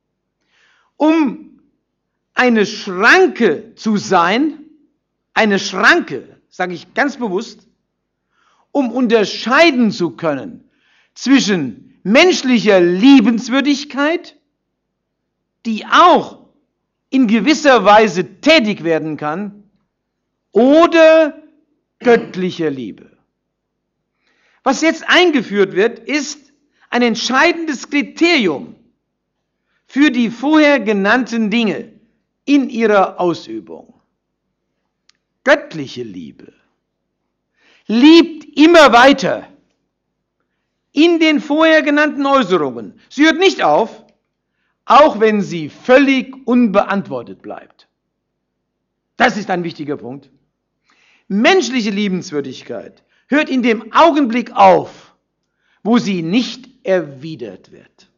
um eine Schranke zu sein, eine Schranke, sage ich ganz bewusst, um unterscheiden zu können zwischen menschlicher Liebenswürdigkeit, die auch in gewisser Weise tätig werden kann, oder göttlicher Liebe. Was jetzt eingeführt wird, ist ein entscheidendes Kriterium für die vorher genannten Dinge in ihrer Ausübung. Göttliche Liebe liebt immer weiter in den vorher genannten Äußerungen. Sie hört nicht auf, auch wenn sie völlig unbeantwortet bleibt. Das ist ein wichtiger Punkt. Menschliche Liebenswürdigkeit hört in dem Augenblick auf, wo sie nicht erwidert wird.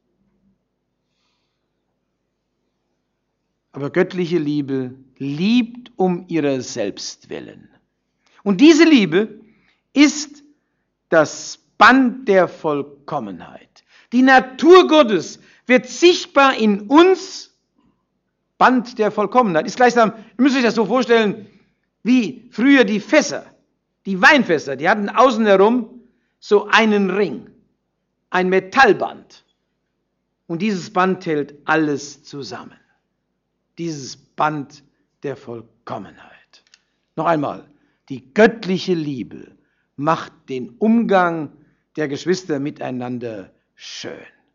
Aber göttliche Liebe liebt um ihrer selbst willen. Und diese Liebe ist das Band der Vollkommenheit. Die Natur Gottes wird sichtbar in uns. Band der Vollkommenheit ist gleichsam, ihr müsst euch das so vorstellen, wie früher die Fässer, die Weinfässer, die hatten außen herum so einen Ring, ein Metallband. Und dieses Band hält alles zusammen. Dieses Band der Vollkommenheit. Noch einmal, die göttliche Liebe macht den Umgang der Geschwister miteinander schön.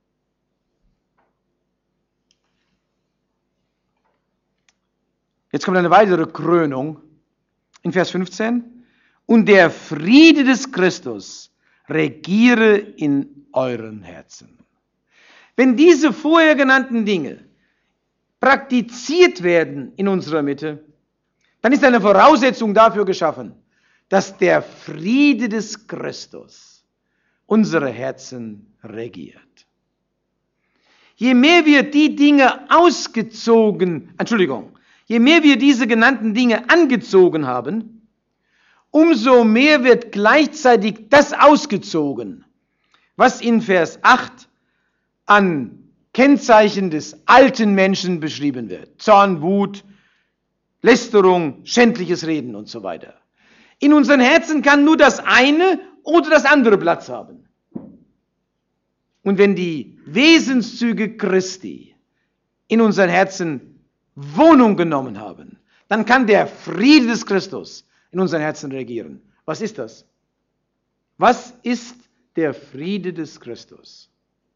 Jetzt kommt eine weitere Krönung in Vers fünfzehn. Und der Friede des Christus regiere in euren Herzen. Wenn diese vorher genannten Dinge praktiziert werden in unserer Mitte, dann ist eine Voraussetzung dafür geschaffen, dass der Friede des Christus unsere Herzen regiert. Je mehr wir die Dinge ausgezogen, Entschuldigung, je mehr wir diese genannten Dinge angezogen haben, umso mehr wird gleichzeitig das ausgezogen, was in Vers acht an Kennzeichen des alten Menschen beschrieben wird. Zorn, Wut, Lästerung, schändliches Reden und so weiter. In unseren Herzen kann nur das eine oder das andere Platz haben. Und wenn die Wesenszüge Christi in unseren Herzen Wohnung genommen haben, dann kann der Friede des Christus in unseren Herzen regieren. Was ist das? Was ist der Friede des Christus?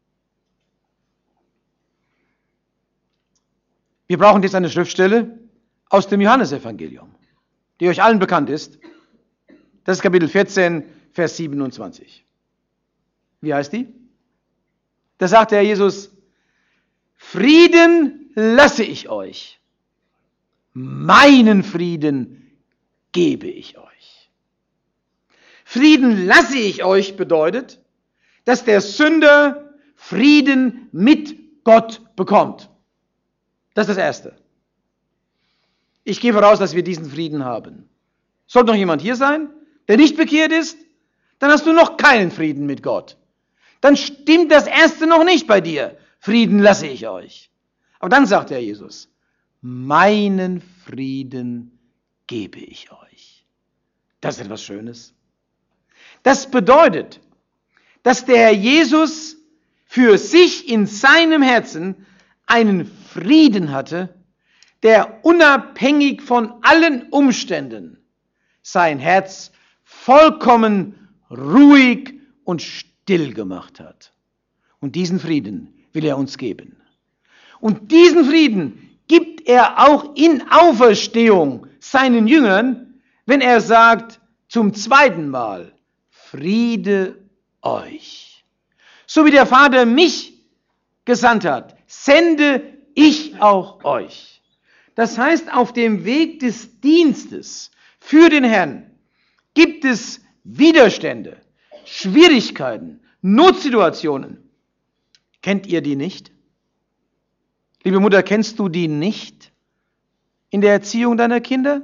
Wir brauchen jetzt eine Schriftstelle aus dem Johannesevangelium, die euch allen bekannt ist. Das ist Kapitel vierzehn, Vers siebenundzwanzig. Wie heißt die? Da sagt der Herr Jesus, Frieden lasse ich euch, meinen Frieden gebe ich euch. Frieden lasse ich euch bedeutet, dass der Sünder Frieden mit Gott bekommt. Das ist das Erste. Ich gehe voraus, dass wir diesen Frieden haben. Sollte noch jemand hier sein, der nicht bekehrt ist, dann hast du noch keinen Frieden mit Gott. Dann stimmt das Erste noch nicht bei dir. Frieden lasse ich euch. Aber dann sagt der Jesus, meinen Frieden gebe ich euch. Das ist etwas Schönes. Das bedeutet, dass der Herr Jesus für sich in seinem Herzen einen Frieden hatte, der unabhängig von allen Umständen sein Herz vollkommen ruhig und still gemacht hat. Und diesen Frieden will er uns geben. Und diesen Frieden gibt er auch in Auferstehung seinen Jüngern, wenn er sagt zum zweiten Mal, Friede euch. So wie der Vater mich gesandt hat, sende ich auch euch. Das heißt, auf dem Weg des Dienstes für den Herrn gibt es Widerstände, Schwierigkeiten, Notsituationen. Kennt ihr die nicht? Liebe Mutter, kennst du die nicht in der Erziehung deiner Kinder?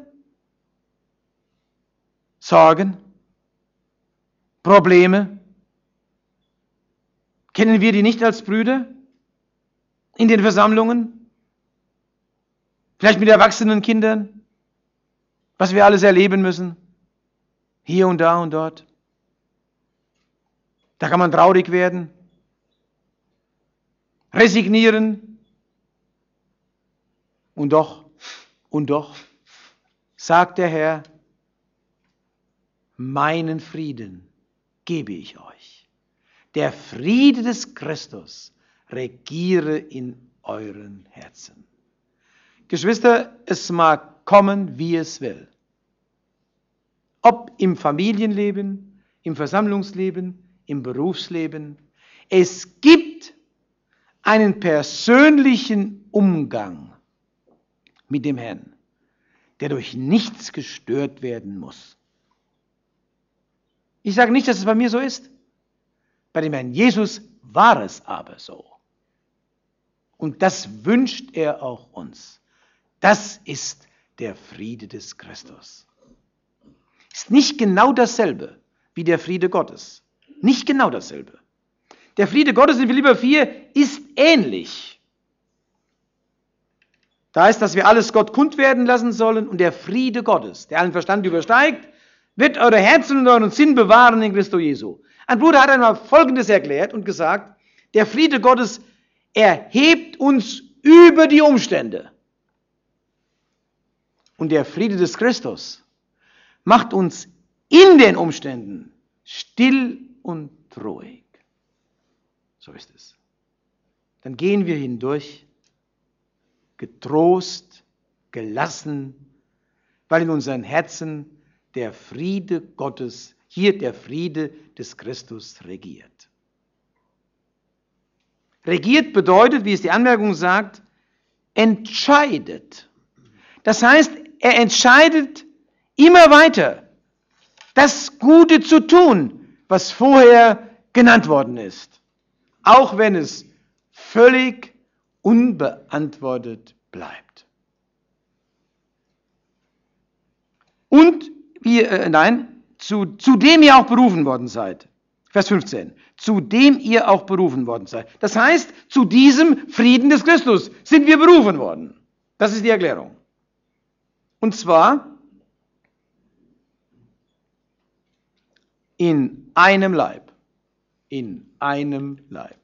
Sorgen, Probleme. Kennen wir die nicht als Brüder in den Versammlungen? Vielleicht mit erwachsenen Kindern? Was wir alles erleben müssen? Hier und da und dort. Da kann man traurig werden, resignieren. Und doch, und doch, sagt der Herr, meinen Frieden gebe ich euch. Der Friede des Christus regiere in euren Herzen. Geschwister, es mag kommen, wie es will. Ob im Familienleben, im Versammlungsleben, im Berufsleben. Es gibt einen persönlichen Umgang mit dem Herrn, der durch nichts gestört werden muss. Ich sage nicht, dass es bei mir so ist. Bei dem Herrn Jesus war es aber so. Und das wünscht er auch uns. Das ist der Friede des Christus. Ist nicht genau dasselbe wie der Friede Gottes. Nicht genau dasselbe. Der Friede Gottes in Philipper vier ist ähnlich. Da ist, dass wir alles Gott kund werden lassen sollen und der Friede Gottes, der allen Verstand übersteigt, wird eure Herzen und euren Sinn bewahren in Christo Jesu. Ein Bruder hat einmal Folgendes erklärt und gesagt, der Friede Gottes erhebt uns über die Umstände. Und der Friede des Christus macht uns in den Umständen still und ruhig. So ist es. Dann gehen wir hindurch, getrost, gelassen, weil in unseren Herzen der Friede Gottes, hier der Friede des Christus regiert. Regiert bedeutet, wie es die Anmerkung sagt, entscheidet. Das heißt, er entscheidet immer weiter, das Gute zu tun, was vorher genannt worden ist, auch wenn es völlig unbeantwortet bleibt. Und wir, äh, nein, zu, zu dem ihr auch berufen worden seid. Vers fünfzehn. Zu dem ihr auch berufen worden seid. Das heißt, zu diesem Frieden des Christus sind wir berufen worden. Das ist die Erklärung. Und zwar in einem Leib. In einem Leib.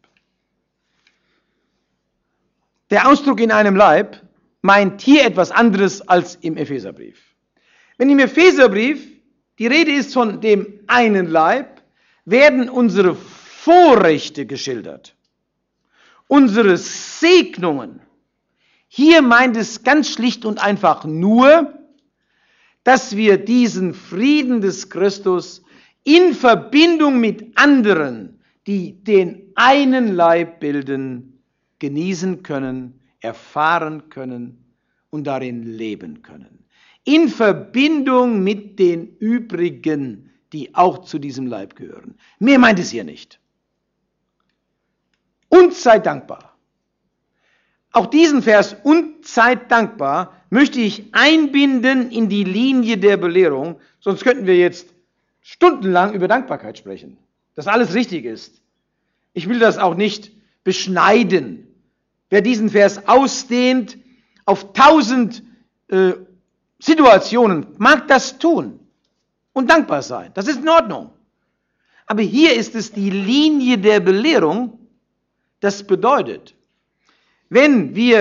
Der Ausdruck in einem Leib meint hier etwas anderes als im Epheserbrief. Wenn im Epheserbrief die Rede ist von dem einen Leib, werden unsere Vorrechte geschildert, unsere Segnungen. Hier meint es ganz schlicht und einfach nur, dass wir diesen Frieden des Christus in Verbindung mit anderen, die den einen Leib bilden, genießen können, erfahren können und darin leben können. In Verbindung mit den übrigen, die auch zu diesem Leib gehören. Mehr meint es hier nicht. Und seid dankbar. Auch diesen Vers, und seid dankbar, möchte ich einbinden in die Linie der Belehrung, sonst könnten wir jetzt stundenlang über Dankbarkeit sprechen, dass alles richtig ist. Ich will das auch nicht beschneiden. Wer diesen Vers ausdehnt auf tausend äh, Situationen, mag das tun und dankbar sein. Das ist in Ordnung. Aber hier ist es die Linie der Belehrung. Das bedeutet, wenn wir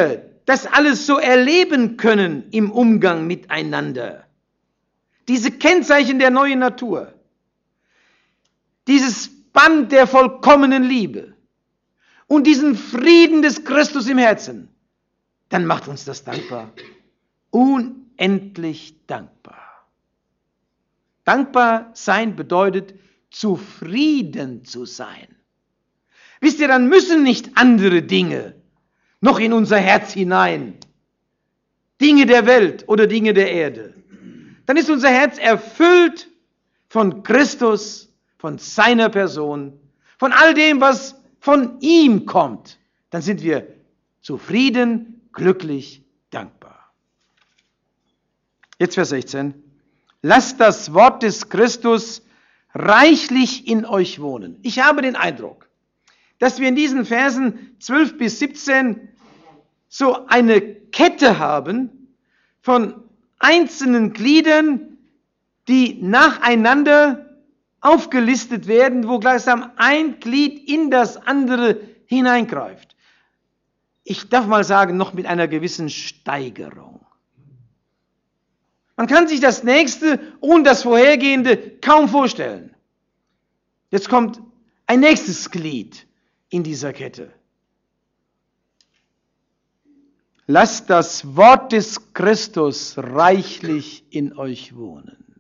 das alles so erleben können im Umgang miteinander. Diese Kennzeichen der neuen Natur. Dieses Band der vollkommenen Liebe. Und diesen Frieden des Christus im Herzen. Dann macht uns das dankbar. Unendlich dankbar. Dankbar sein bedeutet, zufrieden zu sein. Wisst ihr, dann müssen nicht andere Dinge noch in unser Herz hinein. Dinge der Welt oder Dinge der Erde. Dann ist unser Herz erfüllt von Christus, von seiner Person, von all dem, was von ihm kommt. Dann sind wir zufrieden, glücklich, dankbar. Jetzt Vers sechzehn. Lasst das Wort des Christus reichlich in euch wohnen. Ich habe den Eindruck, dass wir in diesen Versen zwölf bis siebzehn so eine Kette haben von einzelnen Gliedern, die nacheinander aufgelistet werden, wo gleichsam ein Glied in das andere hineingreift. Ich darf mal sagen, noch mit einer gewissen Steigerung. Man kann sich das nächste und das vorhergehende kaum vorstellen. Jetzt kommt ein nächstes Glied in dieser Kette. Lasst das Wort des Christus reichlich in euch wohnen.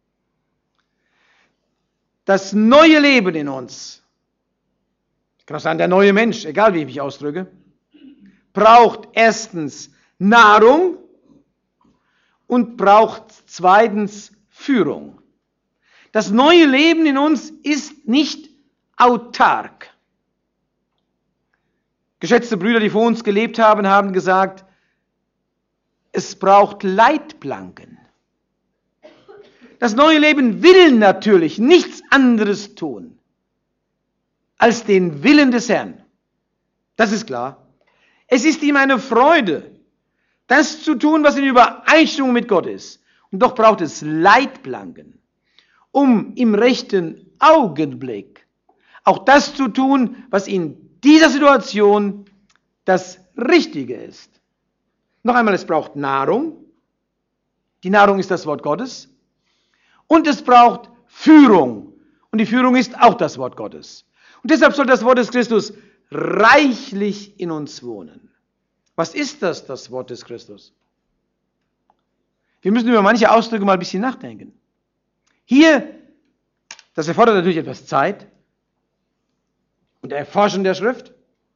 Das neue Leben in uns, ich kann auch sagen, der neue Mensch, egal wie ich mich ausdrücke, braucht erstens Nahrung und braucht zweitens Führung. Das neue Leben in uns ist nicht autark. Geschätzte Brüder, die vor uns gelebt haben, haben gesagt, es braucht Leitplanken. Das neue Leben will natürlich nichts anderes tun, als den Willen des Herrn. Das ist klar. Es ist ihm eine Freude, das zu tun, was in Übereinstimmung mit Gott ist. Und doch braucht es Leitplanken, um im rechten Augenblick auch das zu tun, was in dieser Situation das Richtige ist. Noch einmal, es braucht Nahrung. Die Nahrung ist das Wort Gottes. Und es braucht Führung. Und die Führung ist auch das Wort Gottes. Und deshalb soll das Wort des Christus reichlich in uns wohnen. Was ist das, das Wort des Christus? Wir müssen über manche Ausdrücke mal ein bisschen nachdenken. Hier, das erfordert natürlich etwas Zeit und Erforschen der Schrift.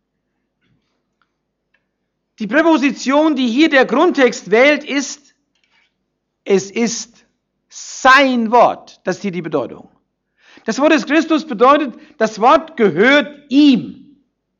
Die Präposition, die hier der Grundtext wählt, ist, es ist sein Wort. Das ist hier die Bedeutung. Das Wort des Christus bedeutet, das Wort gehört ihm.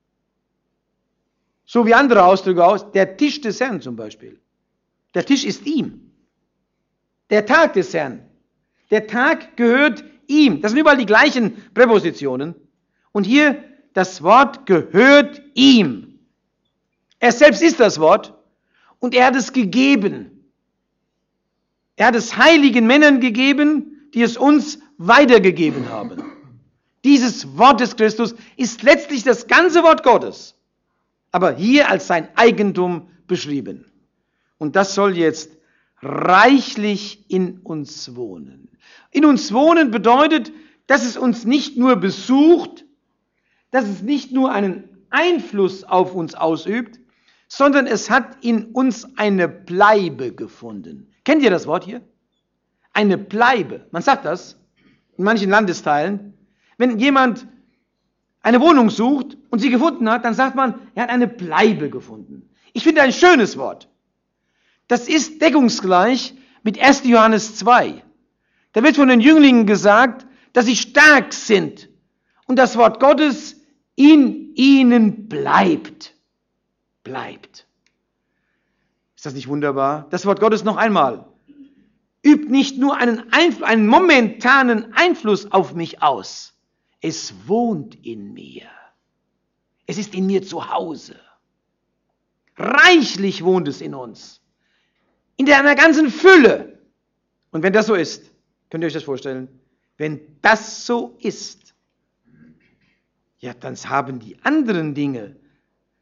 So wie andere Ausdrücke aus, der Tisch des Herrn zum Beispiel. Der Tisch ist ihm. Der Tag des Herrn. Der Tag gehört ihm. Das sind überall die gleichen Präpositionen. Und hier, das Wort gehört ihm. Er selbst ist das Wort und er hat es gegeben. Er hat es heiligen Männern gegeben, die es uns weitergegeben haben. Dieses Wort des Christus ist letztlich das ganze Wort Gottes, aber hier als sein Eigentum beschrieben. Und das soll jetzt reichlich in uns wohnen. In uns wohnen bedeutet, dass es uns nicht nur besucht, dass es nicht nur einen Einfluss auf uns ausübt, sondern es hat in uns eine Bleibe gefunden. Kennt ihr das Wort hier? Eine Bleibe. Man sagt das in manchen Landesteilen. Wenn jemand eine Wohnung sucht und sie gefunden hat, dann sagt man, er hat eine Bleibe gefunden. Ich finde ein schönes Wort. Das ist deckungsgleich mit erster Johannes zwei. Da wird von den Jünglingen gesagt, dass sie stark sind und das Wort Gottes in ihnen bleibt. Bleibt. Ist das nicht wunderbar? Das Wort Gottes noch einmal übt nicht nur einen, Einfl- einen momentanen Einfluss auf mich aus. Es wohnt in mir. Es ist in mir zu Hause. Reichlich wohnt es in uns. In einer ganzen Fülle. Und wenn das so ist, könnt ihr euch das vorstellen? Wenn das so ist, ja, dann haben die anderen Dinge,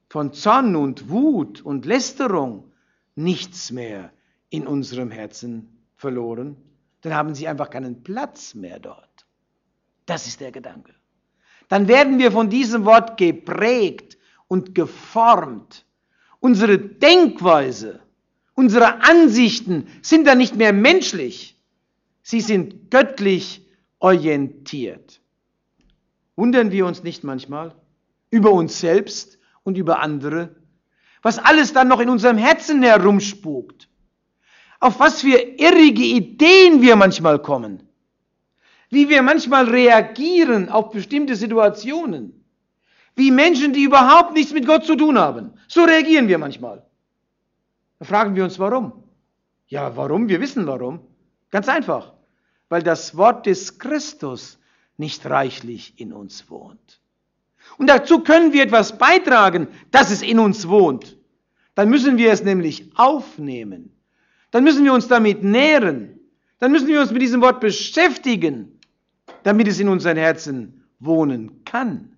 von Zorn und Wut und Lästerung nichts mehr in unserem Herzen verloren. Dann haben sie einfach keinen Platz mehr dort. Das ist der Gedanke. Dann werden wir von diesem Wort geprägt und geformt. Unsere Denkweise, unsere Ansichten sind dann nicht mehr menschlich. Sie sind göttlich orientiert. Wundern wir uns nicht manchmal über uns selbst und über andere, was alles dann noch in unserem Herzen herumspukt? Auf was für irrige Ideen wir manchmal kommen? Wie wir manchmal reagieren auf bestimmte Situationen? Wie Menschen, die überhaupt nichts mit Gott zu tun haben. So reagieren wir manchmal. Da fragen wir uns, warum? Ja, warum? Wir wissen warum. Ganz einfach. Weil das Wort des Christus nicht reichlich in uns wohnt. Und dazu können wir etwas beitragen, dass es in uns wohnt. Dann müssen wir es nämlich aufnehmen. Dann müssen wir uns damit nähren. Dann müssen wir uns mit diesem Wort beschäftigen, damit es in unseren Herzen wohnen kann.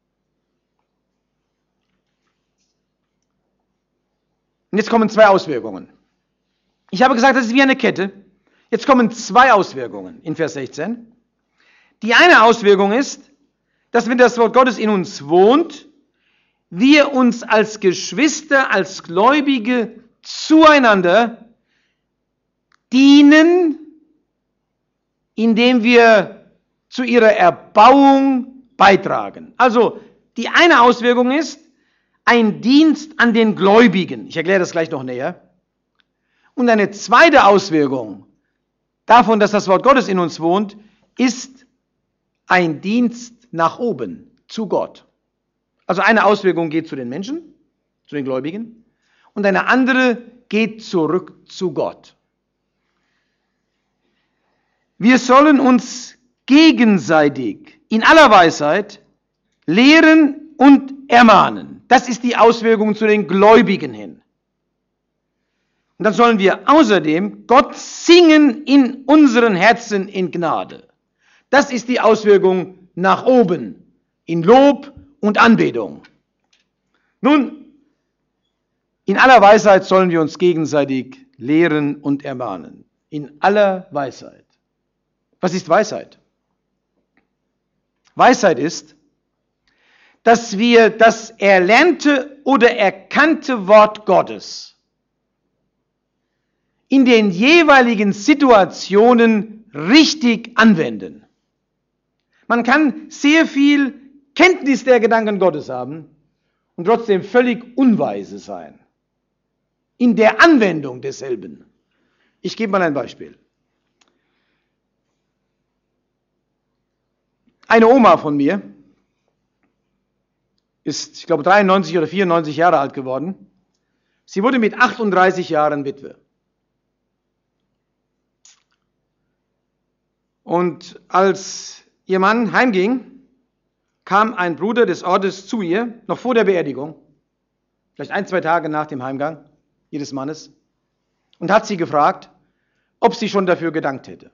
Und jetzt kommen zwei Auswirkungen. Ich habe gesagt, das ist wie eine Kette. Jetzt kommen zwei Auswirkungen in Vers sechzehn. Die eine Auswirkung ist, dass wenn das Wort Gottes in uns wohnt, wir uns als Geschwister, als Gläubige zueinander dienen, indem wir zu ihrer Erbauung beitragen. Also die eine Auswirkung ist ein Dienst an den Gläubigen. Ich erkläre das gleich noch näher. Und eine zweite Auswirkung davon, dass das Wort Gottes in uns wohnt, ist ein Dienst nach oben, zu Gott. Also eine Auswirkung geht zu den Menschen, zu den Gläubigen, und eine andere geht zurück zu Gott. Wir sollen uns gegenseitig in aller Weisheit lehren und ermahnen. Das ist die Auswirkung zu den Gläubigen hin. Und dann sollen wir außerdem Gott singen in unseren Herzen in Gnade. Das ist die Auswirkung nach oben, in Lob und Anbetung. Nun, in aller Weisheit sollen wir uns gegenseitig lehren und ermahnen. In aller Weisheit. Was ist Weisheit? Weisheit ist, dass wir das erlernte oder erkannte Wort Gottes in den jeweiligen Situationen richtig anwenden. Man kann sehr viel Kenntnis der Gedanken Gottes haben und trotzdem völlig unweise sein in der Anwendung desselben. Ich gebe mal ein Beispiel. Eine Oma von mir ist, ich glaube, dreiundneunzig oder vierundneunzig Jahre alt geworden. Sie wurde mit achtunddreißig Jahren Witwe. Und als ihr Mann heimging, kam ein Bruder des Ortes zu ihr, noch vor der Beerdigung, vielleicht ein, zwei Tage nach dem Heimgang ihres Mannes, und hat sie gefragt, ob sie schon dafür gedankt hätte.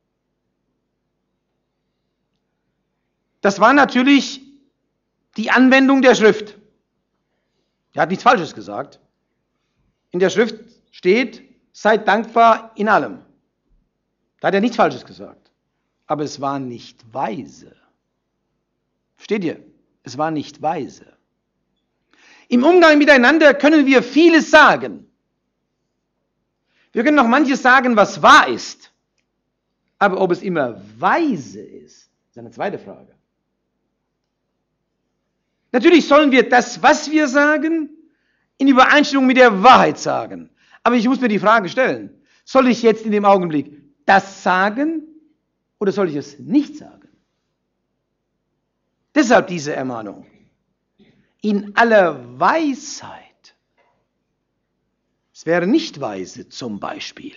Das war natürlich die Anwendung der Schrift. Er hat nichts Falsches gesagt. In der Schrift steht, seid dankbar in allem. Da hat er nichts Falsches gesagt. Aber es war nicht weise. Versteht ihr? Es war nicht weise. Im Umgang miteinander können wir vieles sagen. Wir können noch manches sagen, was wahr ist. Aber ob es immer weise ist, ist eine zweite Frage. Natürlich sollen wir das, was wir sagen, in Übereinstimmung mit der Wahrheit sagen. Aber ich muss mir die Frage stellen, soll ich jetzt in dem Augenblick das sagen oder soll ich es nicht sagen? Deshalb diese Ermahnung. In aller Weisheit. Es wäre nicht weise zum Beispiel,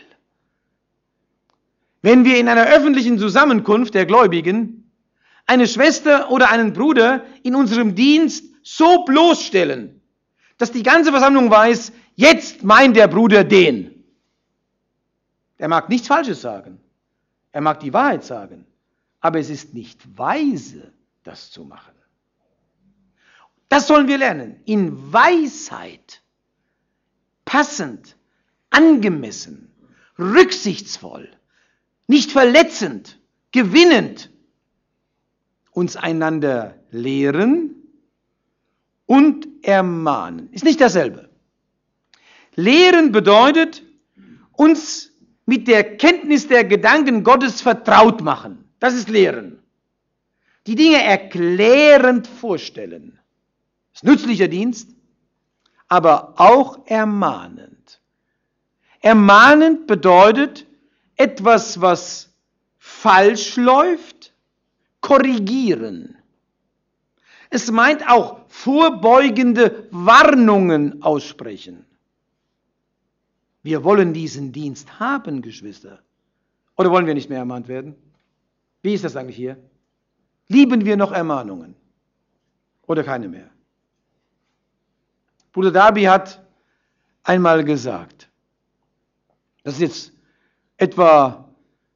wenn wir in einer öffentlichen Zusammenkunft der Gläubigen eine Schwester oder einen Bruder in unserem Dienst so bloßstellen, dass die ganze Versammlung weiß, jetzt meint der Bruder den. Er mag nichts Falsches sagen. Er mag die Wahrheit sagen. Aber es ist nicht weise, das zu machen. Das sollen wir lernen. In Weisheit, passend, angemessen, rücksichtsvoll, nicht verletzend, gewinnend, uns einander lehren und ermahnen. Ist nicht dasselbe. Lehren bedeutet, uns mit der Kenntnis der Gedanken Gottes vertraut machen. Das ist Lehren. Die Dinge erklärend vorstellen. Das ist nützlicher Dienst, aber auch ermahnend. Ermahnend bedeutet, etwas, was falsch läuft, korrigieren. Es meint auch vorbeugende Warnungen aussprechen. Wir wollen diesen Dienst haben, Geschwister. Oder wollen wir nicht mehr ermahnt werden? Wie ist das eigentlich hier? Lieben wir noch Ermahnungen? Oder keine mehr? Bruder Darby hat einmal gesagt, das ist jetzt etwa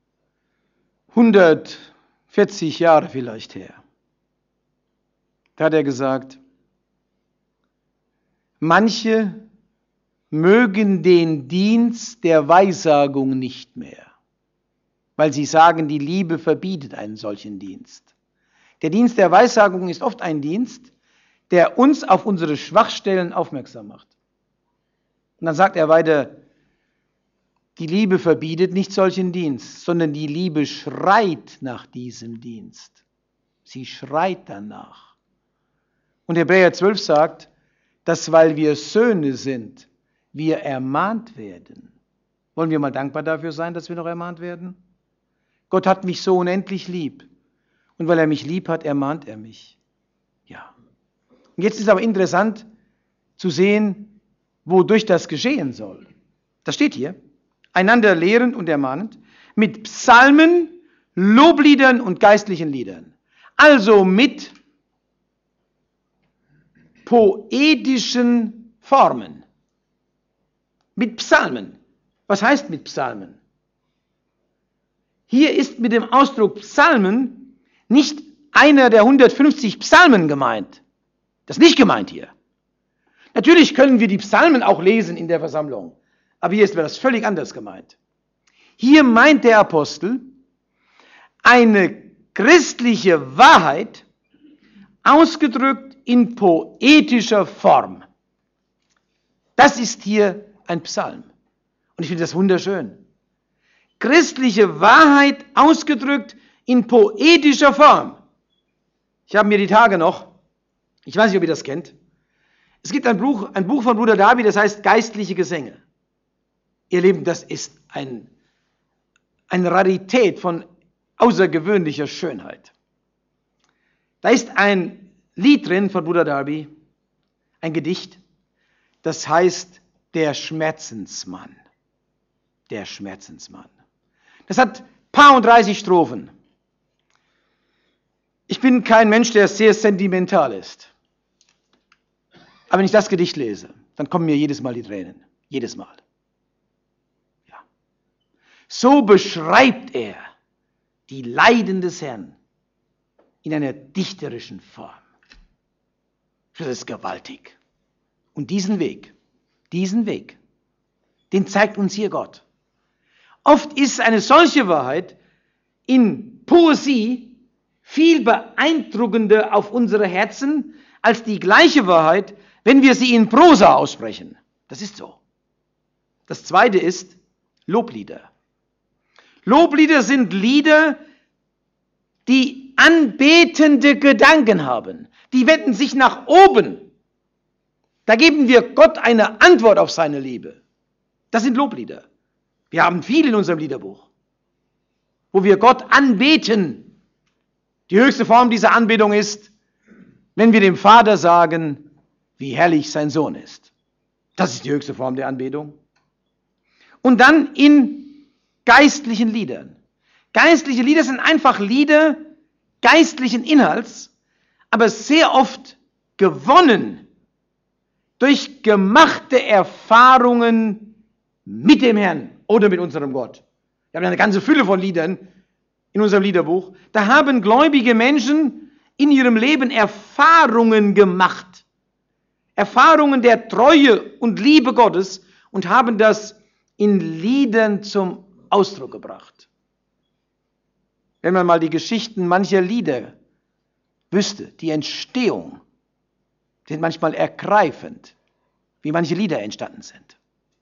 hundertvierzig Jahre vielleicht her. Da hat er gesagt, manche mögen den Dienst der Weissagung nicht mehr, weil sie sagen, die Liebe verbietet einen solchen Dienst. Der Dienst der Weissagung ist oft ein Dienst, der uns auf unsere Schwachstellen aufmerksam macht. Und dann sagt er weiter, die Liebe verbietet nicht solchen Dienst, sondern die Liebe schreit nach diesem Dienst. Sie schreit danach. Und Hebräer zwölf sagt, dass weil wir Söhne sind, wir ermahnt werden. Wollen wir mal dankbar dafür sein, dass wir noch ermahnt werden? Gott hat mich so unendlich lieb. Und weil er mich lieb hat, ermahnt er mich. Ja. Und jetzt ist aber interessant zu sehen, wodurch das geschehen soll. Das steht hier. Einander lehrend und ermahnend, mit Psalmen, Lobliedern und geistlichen Liedern. Also mit poetischen Formen. Mit Psalmen. Was heißt mit Psalmen? Hier ist mit dem Ausdruck Psalmen nicht einer der hundertfünfzig Psalmen gemeint. Das ist nicht gemeint hier. Natürlich können wir die Psalmen auch lesen in der Versammlung, aber hier ist das völlig anders gemeint. Hier meint der Apostel eine christliche Wahrheit ausgedrückt in poetischer Form. Das ist hier ein Psalm. Und ich finde das wunderschön. Christliche Wahrheit ausgedrückt in poetischer Form. Ich habe mir die Tage noch, ich weiß nicht, ob ihr das kennt, es gibt ein Buch, ein Buch von Bruder Darby, das heißt Geistliche Gesänge. Ihr Lieben, das ist ein, eine Rarität von außergewöhnlicher Schönheit. Da ist ein Lied drin von Bruder Darby, ein Gedicht, das heißt Der Schmerzensmann. Der Schmerzensmann. Das hat paar dreißig Strophen. Ich bin kein Mensch, der sehr sentimental ist. Aber wenn ich das Gedicht lese, dann kommen mir jedes Mal die Tränen. Jedes Mal. Ja. So beschreibt er die Leiden des Herrn in einer dichterischen Form. Das ist gewaltig. Und diesen Weg, diesen Weg, den zeigt uns hier Gott. Oft ist eine solche Wahrheit in Poesie viel beeindruckender auf unsere Herzen als die gleiche Wahrheit, wenn wir sie in Prosa aussprechen. Das ist so. Das zweite ist Loblieder. Loblieder sind Lieder, die anbetende Gedanken haben. Die wenden sich nach oben. Da geben wir Gott eine Antwort auf seine Liebe. Das sind Loblieder. Wir haben viel in unserem Liederbuch, wo wir Gott anbeten. Die höchste Form dieser Anbetung ist, wenn wir dem Vater sagen, wie herrlich sein Sohn ist. Das ist die höchste Form der Anbetung. Und dann in geistlichen Liedern. Geistliche Lieder sind einfach Lieder geistlichen Inhalts, aber sehr oft gewonnen durch gemachte Erfahrungen mit dem Herrn oder mit unserem Gott. Wir haben eine ganze Fülle von Liedern in unserem Liederbuch. Da haben gläubige Menschen in ihrem Leben Erfahrungen gemacht. Erfahrungen der Treue und Liebe Gottes und haben das in Liedern zum Ausdruck gebracht. Wenn man mal die Geschichten mancher Lieder wüsste, die Entstehung, sind manchmal ergreifend, wie manche Lieder entstanden sind.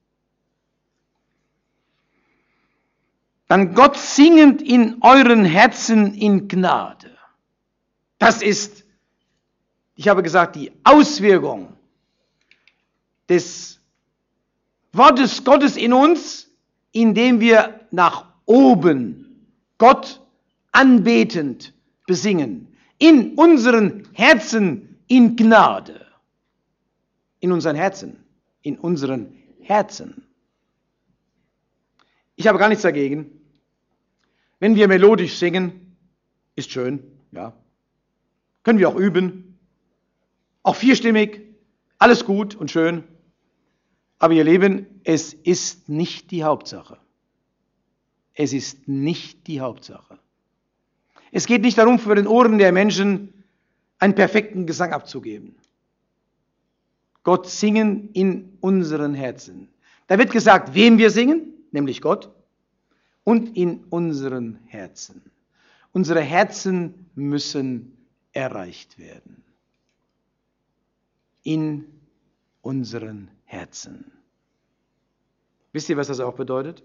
Dann Gott singend in euren Herzen in Gnade. Das ist, ich habe gesagt, die Auswirkung des Wortes Gottes in uns, indem wir nach oben Gott anbetend besingen. In unseren Herzen in Gnade. In unseren Herzen. In unseren Herzen. Ich habe gar nichts dagegen, wenn wir melodisch singen, ist schön, ja. Können wir auch üben. Auch vierstimmig, alles gut und schön. Aber ihr Lieben, es ist nicht die Hauptsache. Es ist nicht die Hauptsache. Es geht nicht darum, für den Ohren der Menschen einen perfekten Gesang abzugeben. Gott singen in unseren Herzen. Da wird gesagt, wem wir singen, nämlich Gott, und in unseren Herzen. Unsere Herzen müssen erreicht werden. In unseren Herzen. Wisst ihr, was das auch bedeutet?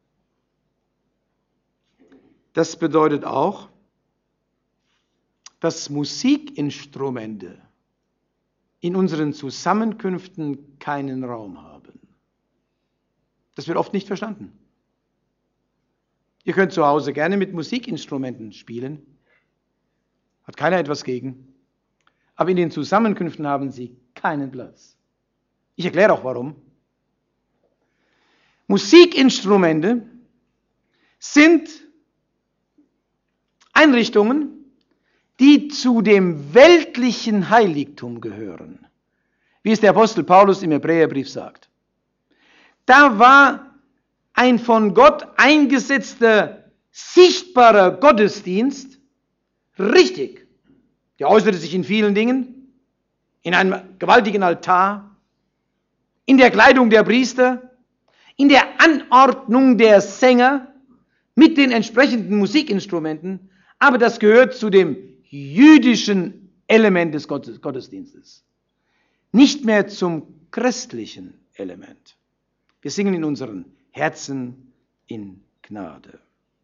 Das bedeutet auch, dass Musikinstrumente in unseren Zusammenkünften keinen Raum haben. Das wird oft nicht verstanden. Ihr könnt zu Hause gerne mit Musikinstrumenten spielen. Hat keiner etwas gegen. Aber in den Zusammenkünften haben sie keinen Platz. Ich erkläre auch warum. Musikinstrumente sind Einrichtungen, die zu dem weltlichen Heiligtum gehören. Wie es der Apostel Paulus im Hebräerbrief sagt. Da war ein von Gott eingesetzter, sichtbarer Gottesdienst richtig. Der äußerte sich in vielen Dingen, in einem gewaltigen Altar, in der Kleidung der Priester, in der Anordnung der Sänger mit den entsprechenden Musikinstrumenten, aber das gehört zu dem jüdischen Element des Gottesdienstes, nicht mehr zum christlichen Element. Wir singen in unseren Herzen in Gnade.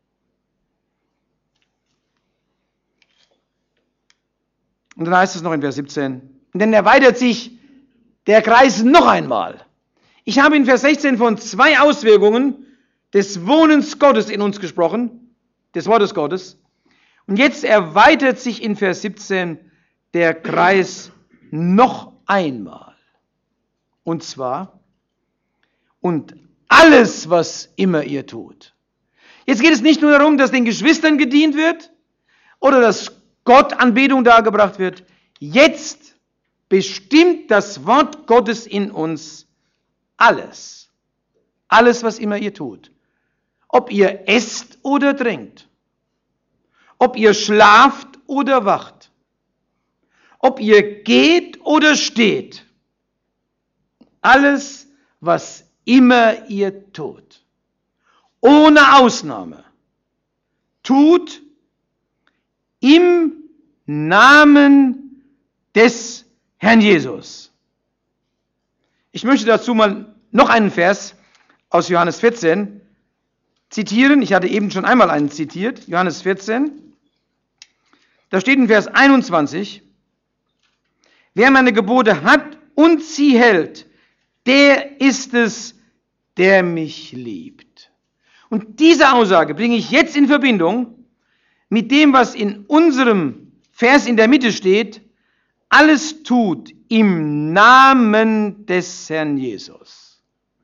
Und dann heißt es noch in Vers siebzehn, und dann erweitert sich der Kreis noch einmal. Ich habe in Vers sechzehn von zwei Auswirkungen des Wohnens Gottes in uns gesprochen, des Wortes Gottes. Und jetzt erweitert sich in Vers siebzehn der Kreis noch einmal. Und zwar, und alles, was immer ihr tut. Jetzt geht es nicht nur darum, dass den Geschwistern gedient wird oder dass Gott Anbetung dargebracht wird. Jetzt bestimmt das Wort Gottes in uns alles. Alles, was immer ihr tut. Ob ihr esst oder trinkt. Ob ihr schlaft oder wacht. Ob ihr geht oder steht. Alles, was immer ihr tut. Ohne Ausnahme. Tut im Namen des Herrn Jesus. Ich möchte dazu mal noch einen Vers aus Johannes vierzehn zitieren. Ich hatte eben schon einmal einen zitiert. Johannes vierzehn. Da steht in Vers einundzwanzig, wer meine Gebote hat und sie hält, der ist es, der mich liebt. Und diese Aussage bringe ich jetzt in Verbindung mit dem, was in unserem Vers in der Mitte steht, alles tut im Namen des Herrn Jesus.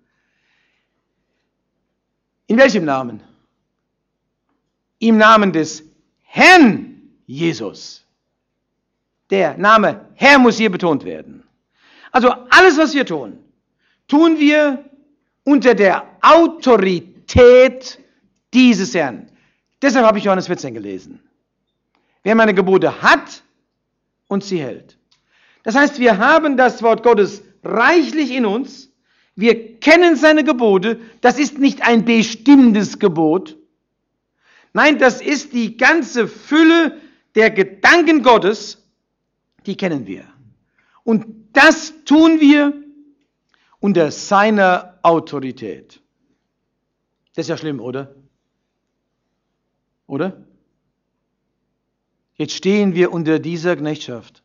In welchem Namen? Im Namen des Herrn Jesus. Der Name Herr muss hier betont werden. Also alles, was wir tun, tun wir unter der Autorität dieses Herrn. Deshalb habe ich Johannes vierzehn gelesen. Wer meine Gebote hat und sie hält. Das heißt, wir haben das Wort Gottes reichlich in uns, wir kennen seine Gebote, das ist nicht ein bestimmtes Gebot, nein, das ist die ganze Fülle der Gedanken Gottes, die kennen wir. Und das tun wir unter seiner Autorität. Das ist ja schlimm, oder? Oder? Jetzt stehen wir unter dieser Knechtschaft.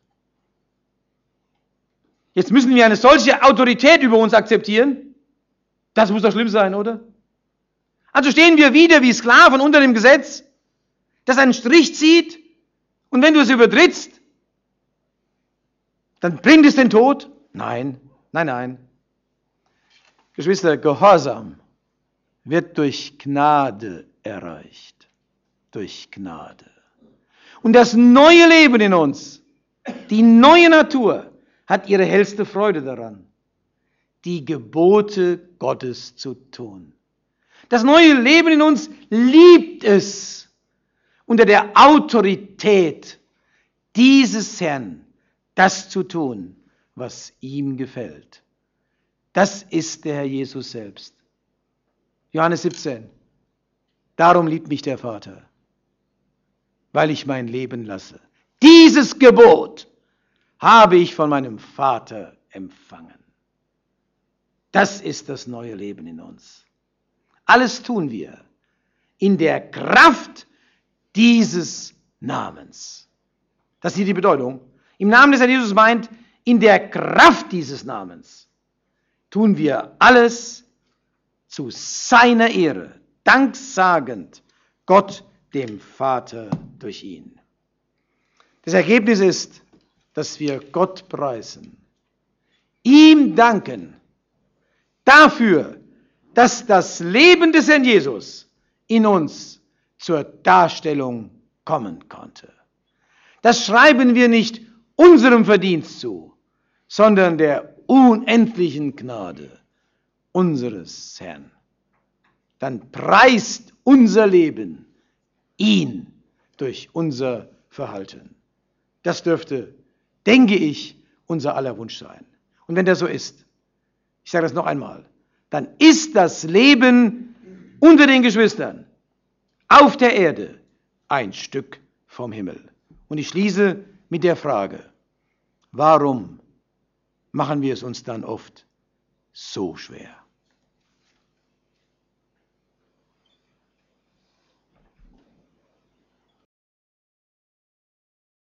Jetzt müssen wir eine solche Autorität über uns akzeptieren. Das muss doch schlimm sein, oder? Also stehen wir wieder wie Sklaven unter dem Gesetz, das einen Strich zieht, und wenn du es übertrittst, dann bringt es den Tod? Nein, nein, nein. Geschwister, Gehorsam wird durch Gnade erreicht. Durch Gnade. Und das neue Leben in uns, die neue Natur, hat ihre hellste Freude daran, die Gebote Gottes zu tun. Das neue Leben in uns liebt es, unter der Autorität dieses Herrn das zu tun, was ihm gefällt. Das ist der Herr Jesus selbst. Johannes siebzehn. Darum liebt mich der Vater, weil ich mein Leben lasse. Dieses Gebot habe ich von meinem Vater empfangen. Das ist das neue Leben in uns. Alles tun wir in der Kraft dieses Namens. Das ist hier die Bedeutung. Im Namen des Herrn Jesus meint, in der Kraft dieses Namens tun wir alles zu seiner Ehre, danksagend Gott, dem Vater, durch ihn. Das Ergebnis ist, dass wir Gott preisen, ihm danken dafür, dass das Leben des Herrn Jesus in uns zur Darstellung kommen konnte. Das schreiben wir nicht unserem Verdienst zu, sondern der unendlichen Gnade unseres Herrn. Dann preist unser Leben ihn durch unser Verhalten. Das dürfte, denke ich, unser aller Wunsch sein. Und wenn das so ist, ich sage das noch einmal, dann ist das Leben unter den Geschwistern auf der Erde ein Stück vom Himmel. Und ich schließe mit der Frage, warum machen wir es uns dann oft so schwer?